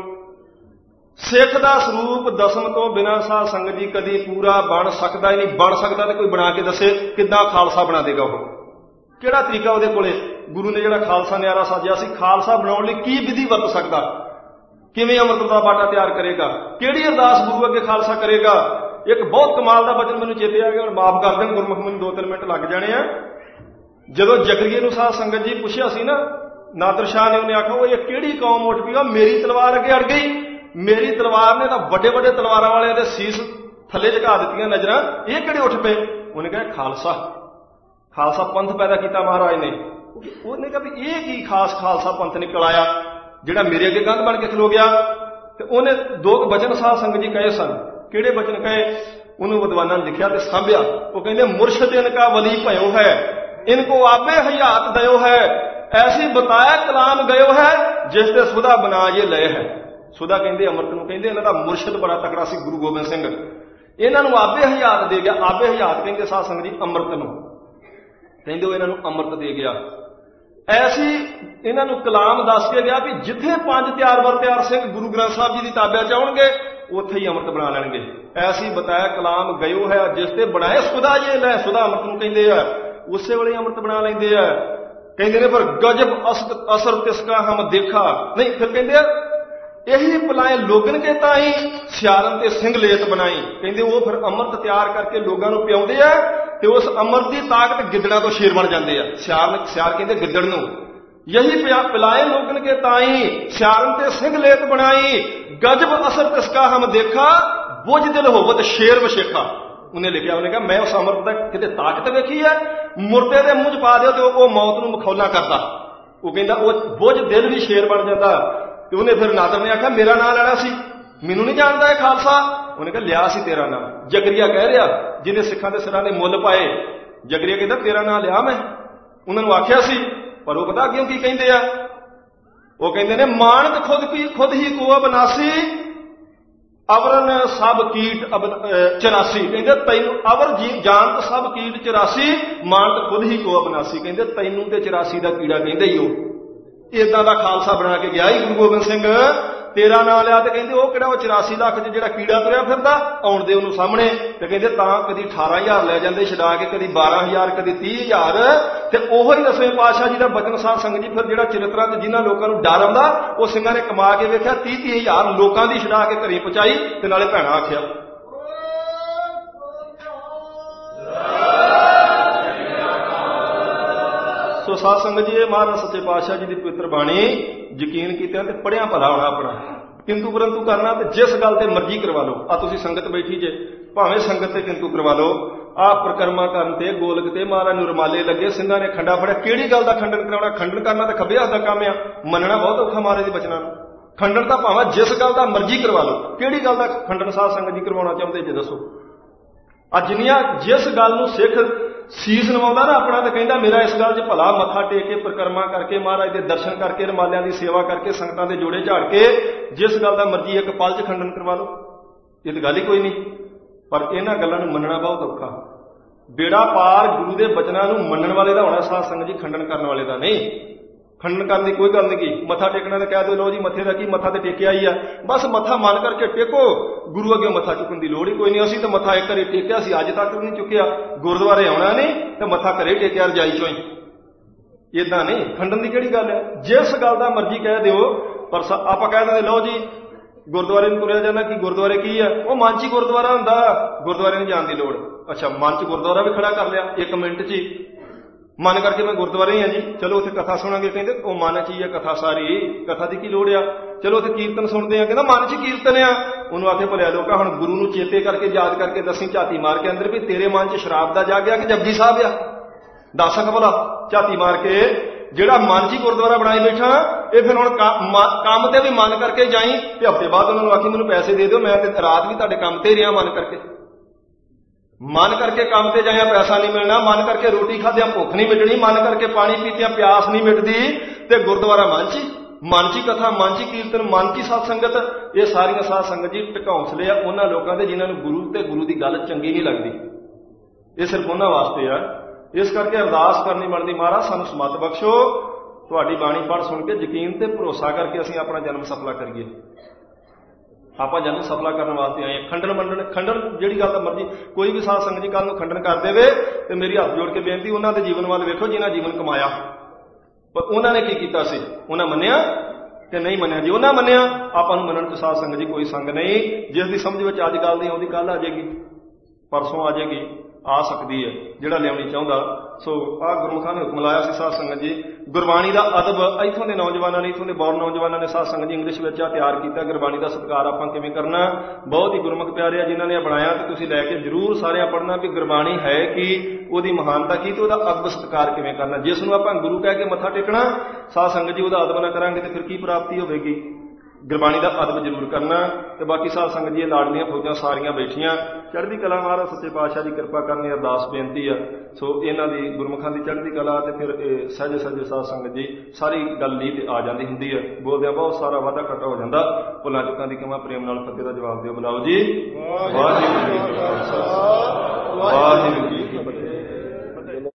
A: ਸਿੱਖ ਦਾ ਸਰੂਪ ਦਸਮ ਤੋਂ ਬਿਨਾਂ ਸਾਧ ਸੰਗਤ ਜੀ ਕਦੀ ਪੂਰਾ ਬਣ ਸਕਦਾ ਹੀ ਨਹੀਂ। ਬਣ ਸਕਦਾ ਤੇ ਕੋਈ ਬਣਾ ਕੇ ਦੱਸੇ, ਕਿੱਦਾਂ ਖਾਲਸਾ ਬਣਾ ਦੇਗਾ ਉਹ? ਕਿਹੜਾ ਤਰੀਕਾ ਉਹਦੇ ਕੋਲੇ? ਗੁਰੂ ਨੇ ਜਿਹੜਾ ਖਾਲਸਾ ਨਿਆਰਾ ਸਾਜਿਆ ਸੀ, ਖਾਲਸਾ ਬਣਾਉਣ ਲਈ ਕੀ ਵਿਧੀ ਵਰਤ ਸਕਦਾ? ਕਿਵੇਂ ਅੰਮ੍ਰਿਤ ਦਾ ਬਾਟਾ ਤਿਆਰ ਕਰੇਗਾ? ਕਿਹੜੀ ਅਰਦਾਸ ਗੁਰੂ ਅੱਗੇ ਖਾਲਸਾ ਕਰੇਗਾ? ਇੱਕ ਬਹੁਤ ਕਮਾਲ ਦਾ ਬਚਨ ਮੈਨੂੰ ਚੇਤੇ ਆ ਗਿਆ, ਹੁਣ ਮਾਫ ਕਰ ਦੇਣ ਗੁਰਮੁਖ, ਮੈਨੂੰ ਦੋ ਤਿੰਨ ਮਿੰਟ ਲੱਗ ਜਾਣੇ ਆ। ਜਦੋਂ ਜ਼ਕਰੀਏ ਨੂੰ ਸਾਧ ਸੰਗਤ ਜੀ ਪੁੱਛਿਆ ਸੀ ਨਾ, ਨਾਦਰ ਸ਼ਾਹ ਨੇ, ਉਹਨੇ ਆਖਿਆ ਉਹ ਇਹ ਕਿਹੜੀ ਕੌਮ ਉੱਠ ਪਈ? ਮੇਰੀ ਤਲਵਾਰ ਅੱਗੇ ਅੜ ਗਈ, ਮੇਰੀ ਤਲਵਾਰ ਨੇ ਤਾਂ ਵੱਡੇ ਵੱਡੇ ਤਲਵਾਰਾਂ ਵਾਲਿਆਂ ਦੇ ਸੀਸ ਥੱਲੇ ਝੁਕਾ ਦਿੱਤੀਆਂ ਨਜ਼ਰਾਂ, ਇਹ ਕਿਹੜੇ ਉੱਠ ਪਏ? ਉਹਨੇ ਕਿਹਾ ਖਾਲਸਾ, ਖਾਲਸਾ ਪੰਥ ਪੈਦਾ ਕੀਤਾ ਮਹਾਰਾਜ ਨੇ। ਉਹਨੇ ਕਿਹਾ ਵੀ ਇਹ ਕੀ ਖਾਸ ਖਾਲਸਾ ਪੰਥ ਨਿਕਲ ਆਇਆ ਜਿਹੜਾ ਮੇਰੇ ਅੱਗੇ ਕੰਧ ਬਣ ਕੇ ਖਲੋ ਗਿਆ? ਤੇ ਉਹਨੇ ਦੋ ਬਚਨ ਸਾਧ ਸੰਗਤ ਜੀ ਕਹੇ ਸਨ। ਕਿਹੜੇ ਬਚਨ ਕਹੇ? ਉਹਨੂੰ ਵਿਦਵਾਨਾਂ ਨੇ ਲਿਖਿਆ ਤੇ ਸਾਂਭਿਆ। ਉਹ ਕਹਿੰਦੇ ਮੁਰਸ਼ਦ ਇਨਕਾ ਵਲੀ ਭਇਓ ਹੈ, ਇਨਕੋ ਆਪੇ ਹਯਾਤ ਦਇਓ ਹੈ, ਐਸੀ ਬਤਾਇਆ ਕਲਾਮ ਗਇਓ ਹੈ, ਜਿਸ ਤੇ ਸੁਦਾ ਬਣਾ ਜੇ ਲਏ ਹੈ। ਸੁਦਾ ਕਹਿੰਦੇ ਅੰਮ੍ਰਿਤ ਨੂੰ ਕਹਿੰਦੇ। ਇਹਨਾਂ ਦਾ ਮੁਰਸ਼ਦ ਬੜਾ ਤਕੜਾ ਸੀ ਗੁਰੂ ਗੋਬਿੰਦ ਸਿੰਘ, ਇਹਨਾਂ ਨੂੰ ਆਪੇ ਹਯਾਤ ਦੇ ਗਿਆ। ਆਪੇ ਹਯਾਤ ਕਹਿੰਦੇ ਸਾਧ ਸੰਗਤ ਜੀ ਅੰਮ੍ਰਿਤ ਨੂੰ, ਕਹਿੰਦੇ ਉਹ ਇਹਨਾਂ ਨੂੰ ਅੰਮ੍ਰਿਤ ਦੇ ਗਿਆ। ਐਸੀ ਇਹਨਾਂ ਨੂੰ ਕਲਾਮ ਦੱਸ ਕੇ ਗਿਆ ਵੀ ਜਿੱਥੇ ਪੰਜ ਤਿਆਰ ਵਰ ਤਿਆਰ ਸਿੰਘ ਗੁਰੂ ਗ੍ਰੰਥ ਸਾਹਿਬ ਜੀ ਦੀ ਤਾਬਿਆ ਚ ਆਉਣਗੇ ਉੱਥੇ ਹੀ ਅੰਮ੍ਰਿਤ ਬਣਾ ਲੈਣਗੇ। ਐਸੀ ਬਤਾਇਆ ਕਲਾਮ ਗਇਓ ਹੈ, ਜਿਸ ਤੇ ਬਣਾਏ ਸੁਦਾ ਜੇ ਲੈ, ਸੁਦਾ ਅੰਮ੍ਰਿਤ ਨੂੰ ਕਹਿੰਦੇ ਆ, ਉਸੇ ਵੇਲੇ ਅੰਮ੍ਰਿਤ ਬਣਾ ਲੈਂਦੇ ਆ। ਕਹਿੰਦੇ ਨੇ ਪਰ ਗਜਬ ਅਸਰ ਤਿਸਕਾ ਹਮ ਦੇਖਾ ਨਹੀਂ। ਫਿਰ ਕਹਿੰਦੇ ਆ ਇਹੀ ਪਲਾਏ ਲੋਗਨ ਕੇ ਤਾਈ ਸਿਆਰਨ ਤੇ ਸਿੰਘ ਲੇਤ ਬਣਾਈ। ਕਹਿੰਦੇ ਉਹ ਫਿਰ ਅੰਮ੍ਰਿਤ ਤਿਆਰ ਕਰਕੇ ਲੋਕਾਂ ਨੂੰ ਪਿਆਉਂਦੇ ਆ ਤੇ ਉਸ ਅੰਮ੍ਰਿਤ ਦੀ ਤਾਕਤ ਗਿੱਦੜਾਂ ਤੋਂ ਸ਼ੇਰ ਬਣ ਜਾਂਦੇ ਆ। ਸਿਆਰ ਸਿਆਰ ਕਹਿੰਦੇ ਗਿੱਦੜ ਨੂੰ। ਯਹੀ ਪਿਲਾਏ ਲੋਗਨ ਕੇ ਤਾਈ ਸਿਆਰਨ ਤੇ ਸਿੰਘ ਲੇਤ ਬਣਾਈ, ਗਜਬ ਅਸਰ ਤਿਸਕਾ ਹਮ ਦੇਖਾ, ਬੁਝ ਦਿਲ ਹੋਵਤ ਸ਼ੇਰ ਵਸ਼ੇਖਾ। ਉਹਨੇ ਲਿਖਿਆ, ਉਹਨੇ ਕਿਹਾ ਮੈਂ ਉਸ ਅੰਮ੍ਰਿਤ ਦਾ ਕਿਤੇ ਤਾਕਤ ਵੇਖੀ ਹੈ, ਮੁਰਦੇ ਦੇ ਮੂੰਹ ਚ ਪਾ ਦਿਓ ਤੇ ਉਹ ਮੌਤ ਨੂੰ ਮਖੌਲਾ ਕਰਦਾ। ਉਹ ਕਹਿੰਦਾ ਉਹ ਬੁਝ ਦਿਲ ਵੀ ਸ਼ੇਰ ਬਣ ਜਾਂਦਾ। ਤੇ ਉਹਨੇ ਫਿਰ ਨਾਦਰ ਨੇ ਆਖਿਆ ਮੇਰਾ ਨਾਂ ਲੈਣਾ ਸੀ, ਮੈਨੂੰ ਨਹੀਂ ਜਾਣਦਾ ਇਹ ਖਾਲਸਾ? ਉਹਨੇ ਕਿਹਾ ਲਿਆ ਸੀ ਤੇਰਾ ਨਾਂ। ਜਗਰੀਆ ਕਹਿ ਰਿਹਾ, ਜਿਹਨੇ ਸਿੱਖਾਂ ਦੇ ਸਿਰਾਂ ਦੇ ਮੁੱਲ ਪਾਏ, ਜਗਰੀਆ ਕਹਿੰਦਾ ਤੇਰਾ ਨਾਂ ਲਿਆ ਮੈਂ। ਉਹਨਾਂ ਨੂੰ ਆਖਿਆ ਸੀ, ਪਰ ਉਹ ਪਤਾ ਅੱਗੇ ਕੀ ਕਹਿੰਦੇ ਆ? ਉਹ ਕਹਿੰਦੇ ਨੇ ਮਾਨਤ ਖੁਦ ਕੀ ਖੁਦ ਹੀ ਕੋ ਬਨਾਸੀ ਅਵਰਨ ਸਭ ਕੀਟ ਚੁਰਾਸੀ। ਕਹਿੰਦੇ ਤੈਨੂੰ ਅਵਰ ਜੀ ਜਾਨਤ ਸਭ ਕੀਟ ਚੁਰਾਸੀ, ਮਾਨਤ ਖੁਦ ਹੀ ਕੋ ਬਨਾਸੀ। ਕਹਿੰਦੇ ਤੈਨੂੰ ਤੇ ਚੁਰਾਸੀ ਦਾ ਕੀੜਾ ਕਹਿੰਦੇ ਹੀ ਉਹ। ਏਦਾਂ ਦਾ ਖਾਲਸਾ ਬਣਾ ਕੇ ਗਿਆ ਹੀ ਗੁਰੂ ਗੋਬਿੰਦ ਸਿੰਘ। ਤੇਰਾ ਨਾਂ ਲਿਆ ਤੇ ਕਹਿੰਦੇ ਉਹ ਕਿਹੜਾ ਉਹ ਚੁਰਾਸੀ ਲੱਖ ਚ ਜਿਹੜਾ ਕੀੜਾ ਤੁਰਿਆ ਫਿਰਦਾ, ਆਉਣ ਦੇ ਉਹਨੂੰ ਸਾਹਮਣੇ। ਤੇ ਕਹਿੰਦੇ ਤਾਂ ਕਦੀ ਅਠਾਰਾਂ ਹਜ਼ਾਰ ਲੈ ਜਾਂਦੇ ਛਡਾ ਕੇ, ਕਦੀ ਬਾਰਾਂ ਹਜ਼ਾਰ, ਕਦੀ ਤੀਹ ਹਜ਼ਾਰ। ਤੇ ਉਹੋ ਹੀ ਦਸਵੇਂ ਪਾਤਸ਼ਾਹ ਜੀ ਦਾ ਬਚਨ ਸਾਧ ਸੰਗਤ ਜੀ। ਫਿਰ ਜਿਹੜਾ ਚਰਿਤਰਾਂ ਤੇ ਜਿਨ੍ਹਾਂ ਲੋਕਾਂ ਨੂੰ ਡਰ ਆਉਂਦਾ, ਉਹ ਸਿੰਘਾਂ ਨੇ ਕਮਾ ਕੇ ਵੇਖਿਆ ਤੀਹ ਤੀਹ ਹਜ਼ਾਰ ਲੋਕਾਂ ਦੀ ਛਡਾ ਕੇ ਘਰੇ ਪਹੁੰਚਾਈ ਤੇ ਨਾਲੇ ਭੈਣਾ ਆਖਿਆ। ਸੋ ਸਾਧ ਸੰਗਤ ਜੀ, ਇਹ ਮਹਾਰਾਜ ਸੱਚੇ ਪਾਤਸ਼ਾਹ ਜੀ ਦੀ ਪਵਿੱਤਰ ਬਾਣੀ ਯਕੀਨ ਕੀਤਾ ਤੇ ਪੜਿਆ ਭਲਾ ਹੋਣਾ ਆਪਣਾ। ਕਿੰਤੂ ਪਰੰਤੂ ਕਰਨਾ ਤੇ ਜਿਸ ਗੱਲ ਤੇ ਮਰਜ਼ੀ ਕਰਵਾ ਲਓ। ਆ ਤੁਸੀਂ ਸੰਗਤ ਬੈਠੀ ਜੇ, ਭਾਵੇਂ ਸੰਗਤ ਤੇ ਕਿੰਤੂ ਕਰਵਾ ਲਓ। ਆਹ ਪ੍ਰਕਰਮਾ ਕਰਨ ਤੇ ਗੋਲਕ ਤੇ ਮਹਾਰਾਜ ਨੂੰ ਰੁਮਾਲੇ ਲੱਗੇ, ਸਿੰਘਾਂ ਨੇ ਖੰਡਾ ਫੜਿਆ। ਕਿਹੜੀ ਗੱਲ ਦਾ ਖੰਡਨ ਕਰਾਉਣਾ? ਖੰਡਨ ਕਰਨਾ ਤਾਂ ਖੱਬੇ ਹੱਥ ਦਾ ਕੰਮ ਆ, ਮੰਨਣਾ ਬਹੁਤ ਔਖਾ ਮਹਾਰਾਜ ਦੇ ਬਚਨਾਂ ਨੂੰ। ਖੰਡਨ ਤਾਂ ਭਾਵੇਂ ਜਿਸ ਗੱਲ ਦਾ ਮਰਜ਼ੀ ਕਰਵਾ ਲਓ। ਕਿਹੜੀ ਗੱਲ ਦਾ ਖੰਡਨ ਸਾਧ ਸੰਗਤ ਜੀ ਕਰਵਾਉਣਾ ਚਾਹੁੰਦੇ ਜੇ ਦੱਸੋ? ਅੱਜ ਜਿੰਨੀਆਂ ਜਿਸ ਗੱਲ ਨੂੰ ਸਿੱਖ ਸੀਸ ਨਵਾਉਂਦਾ ਨਾ ਆਪਣਾ, ਤਾਂ ਕਹਿੰਦਾ ਮੇਰਾ ਇਸ ਗੱਲ 'ਚ ਭਲਾ, ਮੱਥਾ ਟੇਕ ਕੇ ਪਰਿਕਰਮਾ ਕਰਕੇ ਮਹਾਰਾਜ ਦੇ ਦਰਸ਼ਨ ਕਰਕੇ ਰੁਮਾਲਿਆਂ ਦੀ ਸੇਵਾ ਕਰਕੇ ਸੰਗਤਾਂ ਦੇ ਜੋੜੇ ਝਾੜ ਕੇ ਜਿਸ ਗੱਲ ਦਾ ਮਰਜ਼ੀ ਇੱਕ ਪਲ 'ਚ ਖੰਡਨ ਕਰਵਾ ਲਓ। ਇਹ ਤਾਂ ਗੱਲ ਹੀ ਕੋਈ ਨਹੀਂ। ਪਰ ਇਹਨਾਂ ਗੱਲਾਂ ਨੂੰ ਮੰਨਣਾ ਬਹੁਤ ਔਖਾ। ਬੇੜਾ ਪਾਰ ਗੁਰੂ ਦੇ ਬਚਨਾਂ ਨੂੰ ਮੰਨਣ ਵਾਲੇ ਦਾ ਹੋਣਾ ਸਾਧ ਸੰਗਤ ਜੀ, ਖੰਡਨ ਕਰਨ ਵਾਲੇ ਦਾ ਨਹੀਂ। ਖੰਡਨ ਕਰਨ ਦੀ ਕੋਈ ਗੱਲ ਨਹੀਂ। ਕੀ ਮੱਥਾ ਟੇਕਣਾ ਤਾਂ ਕਹਿ ਦਿਓ, ਲਓ ਜੀ ਮੱਥੇ ਦਾ ਕੀ, ਮੱਥਾ ਤੇ ਟੇਕਿਆ ਹੀ ਆ, ਬਸ ਮੱਥਾ ਮੰਨ ਕਰਕੇ ਟੇਕੋ। ਗੁਰੂ ਅੱਗੇ ਮੱਥਾ ਚੁੱਕਣ ਦੀ ਲੋੜ ਹੀ ਕੋਈ ਨਹੀਂ। ਅਸੀਂ ਤਾਂ ਮੱਥਾ ਇੱਕ ਵਾਰੀ ਟੇਕਿਆ ਸੀ, ਅੱਜ ਤੱਕ ਵੀ ਨਹੀਂ ਚੁੱਕਿਆ। ਗੁਰਦੁਆਰੇ ਆਉਣਾ ਨਹੀਂ ਤੇ ਮੱਥਾ ਘਰੇ ਟੇਕਿਆ ਰਜਾਈ ਚੋਂ ਹੀ। ਏਦਾਂ ਨਹੀਂ। ਖੰਡਨ ਦੀ ਕਿਹੜੀ ਗੱਲ ਹੈ? ਜਿਸ ਗੱਲ ਦਾ ਮਰਜ਼ੀ ਕਹਿ ਦਿਓ। ਪਰ ਆਪਾਂ ਕਹਿ ਦਿੰਦੇ ਲਓ ਜੀ ਗੁਰਦੁਆਰੇ ਨੂੰ ਤੁਰਿਆ ਜਾਂਦਾ, ਕਿ ਗੁਰਦੁਆਰੇ ਕੀ ਹੈ? ਉਹ ਮਨ 'ਚ ਹੀ ਗੁਰਦੁਆਰਾ ਹੁੰਦਾ, ਗੁਰਦੁਆਰੇ ਨੂੰ ਜਾਣ ਦੀ ਲੋੜ। ਅੱਛਾ, ਮਨ 'ਚ ਗੁਰਦੁਆਰਾ ਵੀ ਖੜਾ ਕਰ ਲਿਆ ਇੱਕ ਮਿੰਟ 'ਚ ਹੀ। ਮਨ ਕਰਕੇ ਮੈਂ ਗੁਰਦੁਆਰੇ ਹੀ ਹਾਂ ਜੀ, ਚਲੋ ਉੱਥੇ ਕਥਾ ਸੁਣਾਂਗੇ। ਕਹਿੰਦੇ ਉਹ ਮਨ 'ਚ ਹੀ ਆ ਕਥਾ ਸਾਰੀ, ਕਥਾ ਦੀ ਕੀ ਲੋੜ ਆ? ਚਲੋ ਉੱਥੇ ਕੀਰਤਨ ਸੁਣਦੇ ਆ, ਕਹਿੰਦਾ ਮਨ 'ਚ ਕੀਰਤਨ ਆ। ਉਹਨੂੰ ਆਖੇ ਭਲਿਆ ਲੋਕਾ, ਹੁਣ ਗੁਰੂ ਨੂੰ ਚੇਤੇ ਕਰਕੇ ਯਾਦ ਕਰਕੇ ਦੱਸੀ, ਝਾਤੀ ਮਾਰ ਕੇ ਅੰਦਰ ਵੀ ਤੇਰੇ ਮਨ 'ਚ ਸ਼ਰਾਬ ਦਾ ਜਾਗਿਆ ਕਿ ਜਪਜੀ ਸਾਹਿਬ ਆ? ਦੱਸ ਸਕ ਭਲਾ ਝਾਤੀ ਮਾਰ ਕੇ। ਜਿਹੜਾ ਮਨ 'ਚ ਹੀ ਗੁਰਦੁਆਰਾ ਬਣਾਈ ਬੈਠਾ, ਇਹ ਫਿਰ ਹੁਣ ਕੰਮ ਤੇ ਵੀ ਮਨ ਕਰਕੇ ਜਾਈ ਤੇ ਹਫ਼ਤੇ ਬਾਅਦ ਉਹਨਾਂ ਨੂੰ ਆਖੀ ਮੈਨੂੰ ਪੈਸੇ ਦੇ ਦਿਓ, ਮੈਂ ਤੇ ਰਾਤ ਵੀ ਤੁਹਾਡੇ ਕੰਮ ਤੇ ਰਿਹਾ ਮਨ ਕਰਕੇ। ਮਨ ਕਰਕੇ ਕੰਮ ਤੇ ਜਾਇਆ ਪੈਸਾ ਨਹੀਂ ਮਿਲਣਾ, ਮਨ ਕਰਕੇ ਰੋਟੀ ਖਾਦਿਆਂ ਭੁੱਖ ਨਹੀਂ ਮਿਟਣੀ, ਮਨ ਕਰਕੇ ਪਾਣੀ ਪੀਤਿਆਂ ਪਿਆਸ ਨਹੀਂ ਮਿਟਦੀ। ਤੇ ਗੁਰਦੁਆਰਾ ਮਨ 'ਚ ਮਨ 'ਚ ਹੀ ਕਥਾ, ਮਨ 'ਚ ਹੀ ਕੀਰਤਨ, ਮਨ 'ਚ ਹੀ ਸਾਧ ਸੰਗਤ। ਇਹ ਸਾਰੀਆਂ ਸਾਧ ਸੰਗਤ ਜੀ ਢਕੌਂਸਲੇ ਆ ਉਹਨਾਂ ਲੋਕਾਂ ਦੇ ਜਿਨ੍ਹਾਂ ਨੂੰ ਗੁਰੂ ਤੇ ਗੁਰੂ ਦੀ ਗੱਲ ਚੰਗੀ ਨਹੀਂ ਲੱਗਦੀ। ਇਹ ਸਿਰਫ ਉਹਨਾਂ ਵਾਸਤੇ ਆ। ਇਸ ਕਰਕੇ ਅਰਦਾਸ ਕਰਨੀ ਬਣਦੀ, ਮਹਾਰਾਜ ਸਾਨੂੰ ਸਮੱਤ ਬਖਸ਼ੋ, ਤੁਹਾਡੀ ਬਾਣੀ ਪੜ੍ਹ ਸੁਣ ਕੇ ਯਕੀਨ ਤੇ ਭਰੋਸਾ ਕਰਕੇ ਅਸੀਂ ਆਪਣਾ ਜਨਮ ਸਫਲਾ ਕਰੀਏ। ਆਪਾਂ ਜਨਮ ਸਫਲਾ ਕਰਨ ਵਾਸਤੇ ਆਏ। ਖੰਡਨ ਮੰਡਣ ਖੰਡਨ ਜਿਹੜੀ ਗੱਲ ਦਾ ਮਰਜ਼ੀ ਕੋਈ ਵੀ ਸਾਧ ਸੰਗਤ ਜੀ ਕੱਲ ਨੂੰ ਖੰਡਨ ਕਰ ਦੇਵੇ ਤੇ ਮੇਰੀ ਹੱਥ ਜੋੜ ਕੇ ਬੇਨਤੀ, ਉਹਨਾਂ ਦੇ ਜੀਵਨ ਵੱਲ ਵੇਖੋ ਜਿਨ੍ਹਾਂ ਜੀਵਨ ਕਮਾਇਆ। ਪਰ ਉਹਨਾਂ ਨੇ ਕੀ ਕੀਤਾ ਸੀ? ਉਹਨਾਂ ਮੰਨਿਆ ਕਿ ਨਹੀਂ ਮੰਨਿਆ? ਜੀ ਉਹਨਾਂ ਮੰਨਿਆ। ਆਪਾਂ ਨੂੰ ਮੰਨਣ 'ਚ ਸਾਧ ਸੰਗਤ ਜੀ ਕੋਈ ਸੰਗ ਨਹੀਂ। ਜਿਸ ਦੀ ਸਮਝ ਵਿੱਚ ਅੱਜ ਗੱਲ ਦੀ ਆਉਂਦੀ ਕੱਲ ਆ ਜਾਏਗੀ, ਪਰਸੋਂ ਆ ਜਾਏਗੀ, ਆ ਸਕਦੀ ਹੈ ਜਿਹੜਾ ਲਿਆਉਣੀ ਚਾਹੁੰਦਾ। ਸੋ ਆਹ ਗੁਰਮੁਖਾਂ ਨੇ ਹੁਕਮ ਲਾਇਆ ਸੀ ਸਾਧ ਸੰਗਤ ਜੀ। ਗੁਰਬਾਣੀ ਦਾ ਅਦਬ ਇੱਥੋਂ ਦੇ ਨੌਜਵਾਨਾਂ ਨੇ, ਇੱਥੋਂ ਦੇ ਬੌਰ ਨੌਜਵਾਨਾਂ ਨੇ ਸਾਧ ਸੰਗਤ ਜੀ ਇੰਗਲਿਸ਼ ਵਿੱਚ ਆ ਤਿਆਰ ਕੀਤਾ। ਗੁਰਬਾਣੀ ਦਾ ਸਤਿਕਾਰ ਆਪਾਂ ਕਿਵੇਂ ਕਰਨਾ, ਬਹੁਤ ਹੀ ਗੁਰਮੁਖ ਪਿਆਰੇ ਆ ਜਿਨ੍ਹਾਂ ਨੇ ਬਣਾਇਆ, ਤੇ ਤੁਸੀਂ ਲੈ ਕੇ ਜ਼ਰੂਰ ਸਾਰਿਆਂ ਪੜ੍ਹਨਾ ਵੀ ਗੁਰਬਾਣੀ ਹੈ ਕੀ, ਉਹਦੀ ਮਹਾਨਤਾ ਕੀ, ਤੇ ਉਹਦਾ ਅਦਬ ਸਤਿਕਾਰ ਕਿਵੇਂ ਕਰਨਾ। ਜਿਸ ਨੂੰ ਆਪਾਂ ਗੁਰੂ ਕਹਿ ਕੇ ਮੱਥਾ ਟੇਕਣਾ, ਸਾਧ ਸੰਗਤ ਜੀ ਉਹਦਾ ਅਦਬ ਨਾ ਕਰਾਂਗੇ ਤੇ ਫਿਰ ਕੀ ਪ੍ਰਾਪਤੀ ਹੋਵੇਗੀ? ਗੁਰਬਾਣੀ ਦਾ ਅਦਬ ਜ਼ਰੂਰ ਕਰਨਾ। ਤੇ ਬਾਕੀ ਸਾਧ ਸੰਗਤ ਜੀ ਲਾਡਲੀਆਂ ਫੌਜਾਂ ਸਾਰੀਆਂ ਬੈਠੀਆਂ, ਚੜ੍ਹਦੀ ਕਲਾ ਮਹਾਰਾਜ ਸੱਚੇ ਪਾਤਸ਼ਾਹ ਦੀ ਕਿਰਪਾ ਕਰਨੀ ਅਰਦਾਸ ਬੇਨਤੀ ਆ। ਸੋ ਇਹਨਾਂ ਦੀ ਗੁਰਮੁਖਾਂ ਦੀ ਚੜ੍ਹਦੀ ਕਲਾ ਤੇ ਫਿਰ ਇਹ ਸਹਿਜੇ ਸਹਿਜੇ ਸਾਧ ਸੰਗਤ ਜੀ ਸਾਰੀ ਗੱਲ ਲੀ ਤੇ ਆ ਜਾਂਦੀ ਹੁੰਦੀ ਹੈ। ਬੋਲਦਿਆਂ ਬਹੁਤ ਸਾਰਾ ਵਾਧਾ ਘਾਟਾ ਹੋ ਜਾਂਦਾ। ਭੁੱਲਾਂ ਚੁੱਕਾਂ ਦੀ ਕਮਾ ਪ੍ਰੇਮ ਨਾਲ ਫਤਿਹ ਦਾ ਜਵਾਬ ਦਿਓ। ਬੁਲਾਓ ਜੀ। ਵਾਹਿਗੁਰੂ ਜੀ ਕਾ ਖਾਲਸਾ, ਵਾਹਿਗੁਰੂ ਜੀ।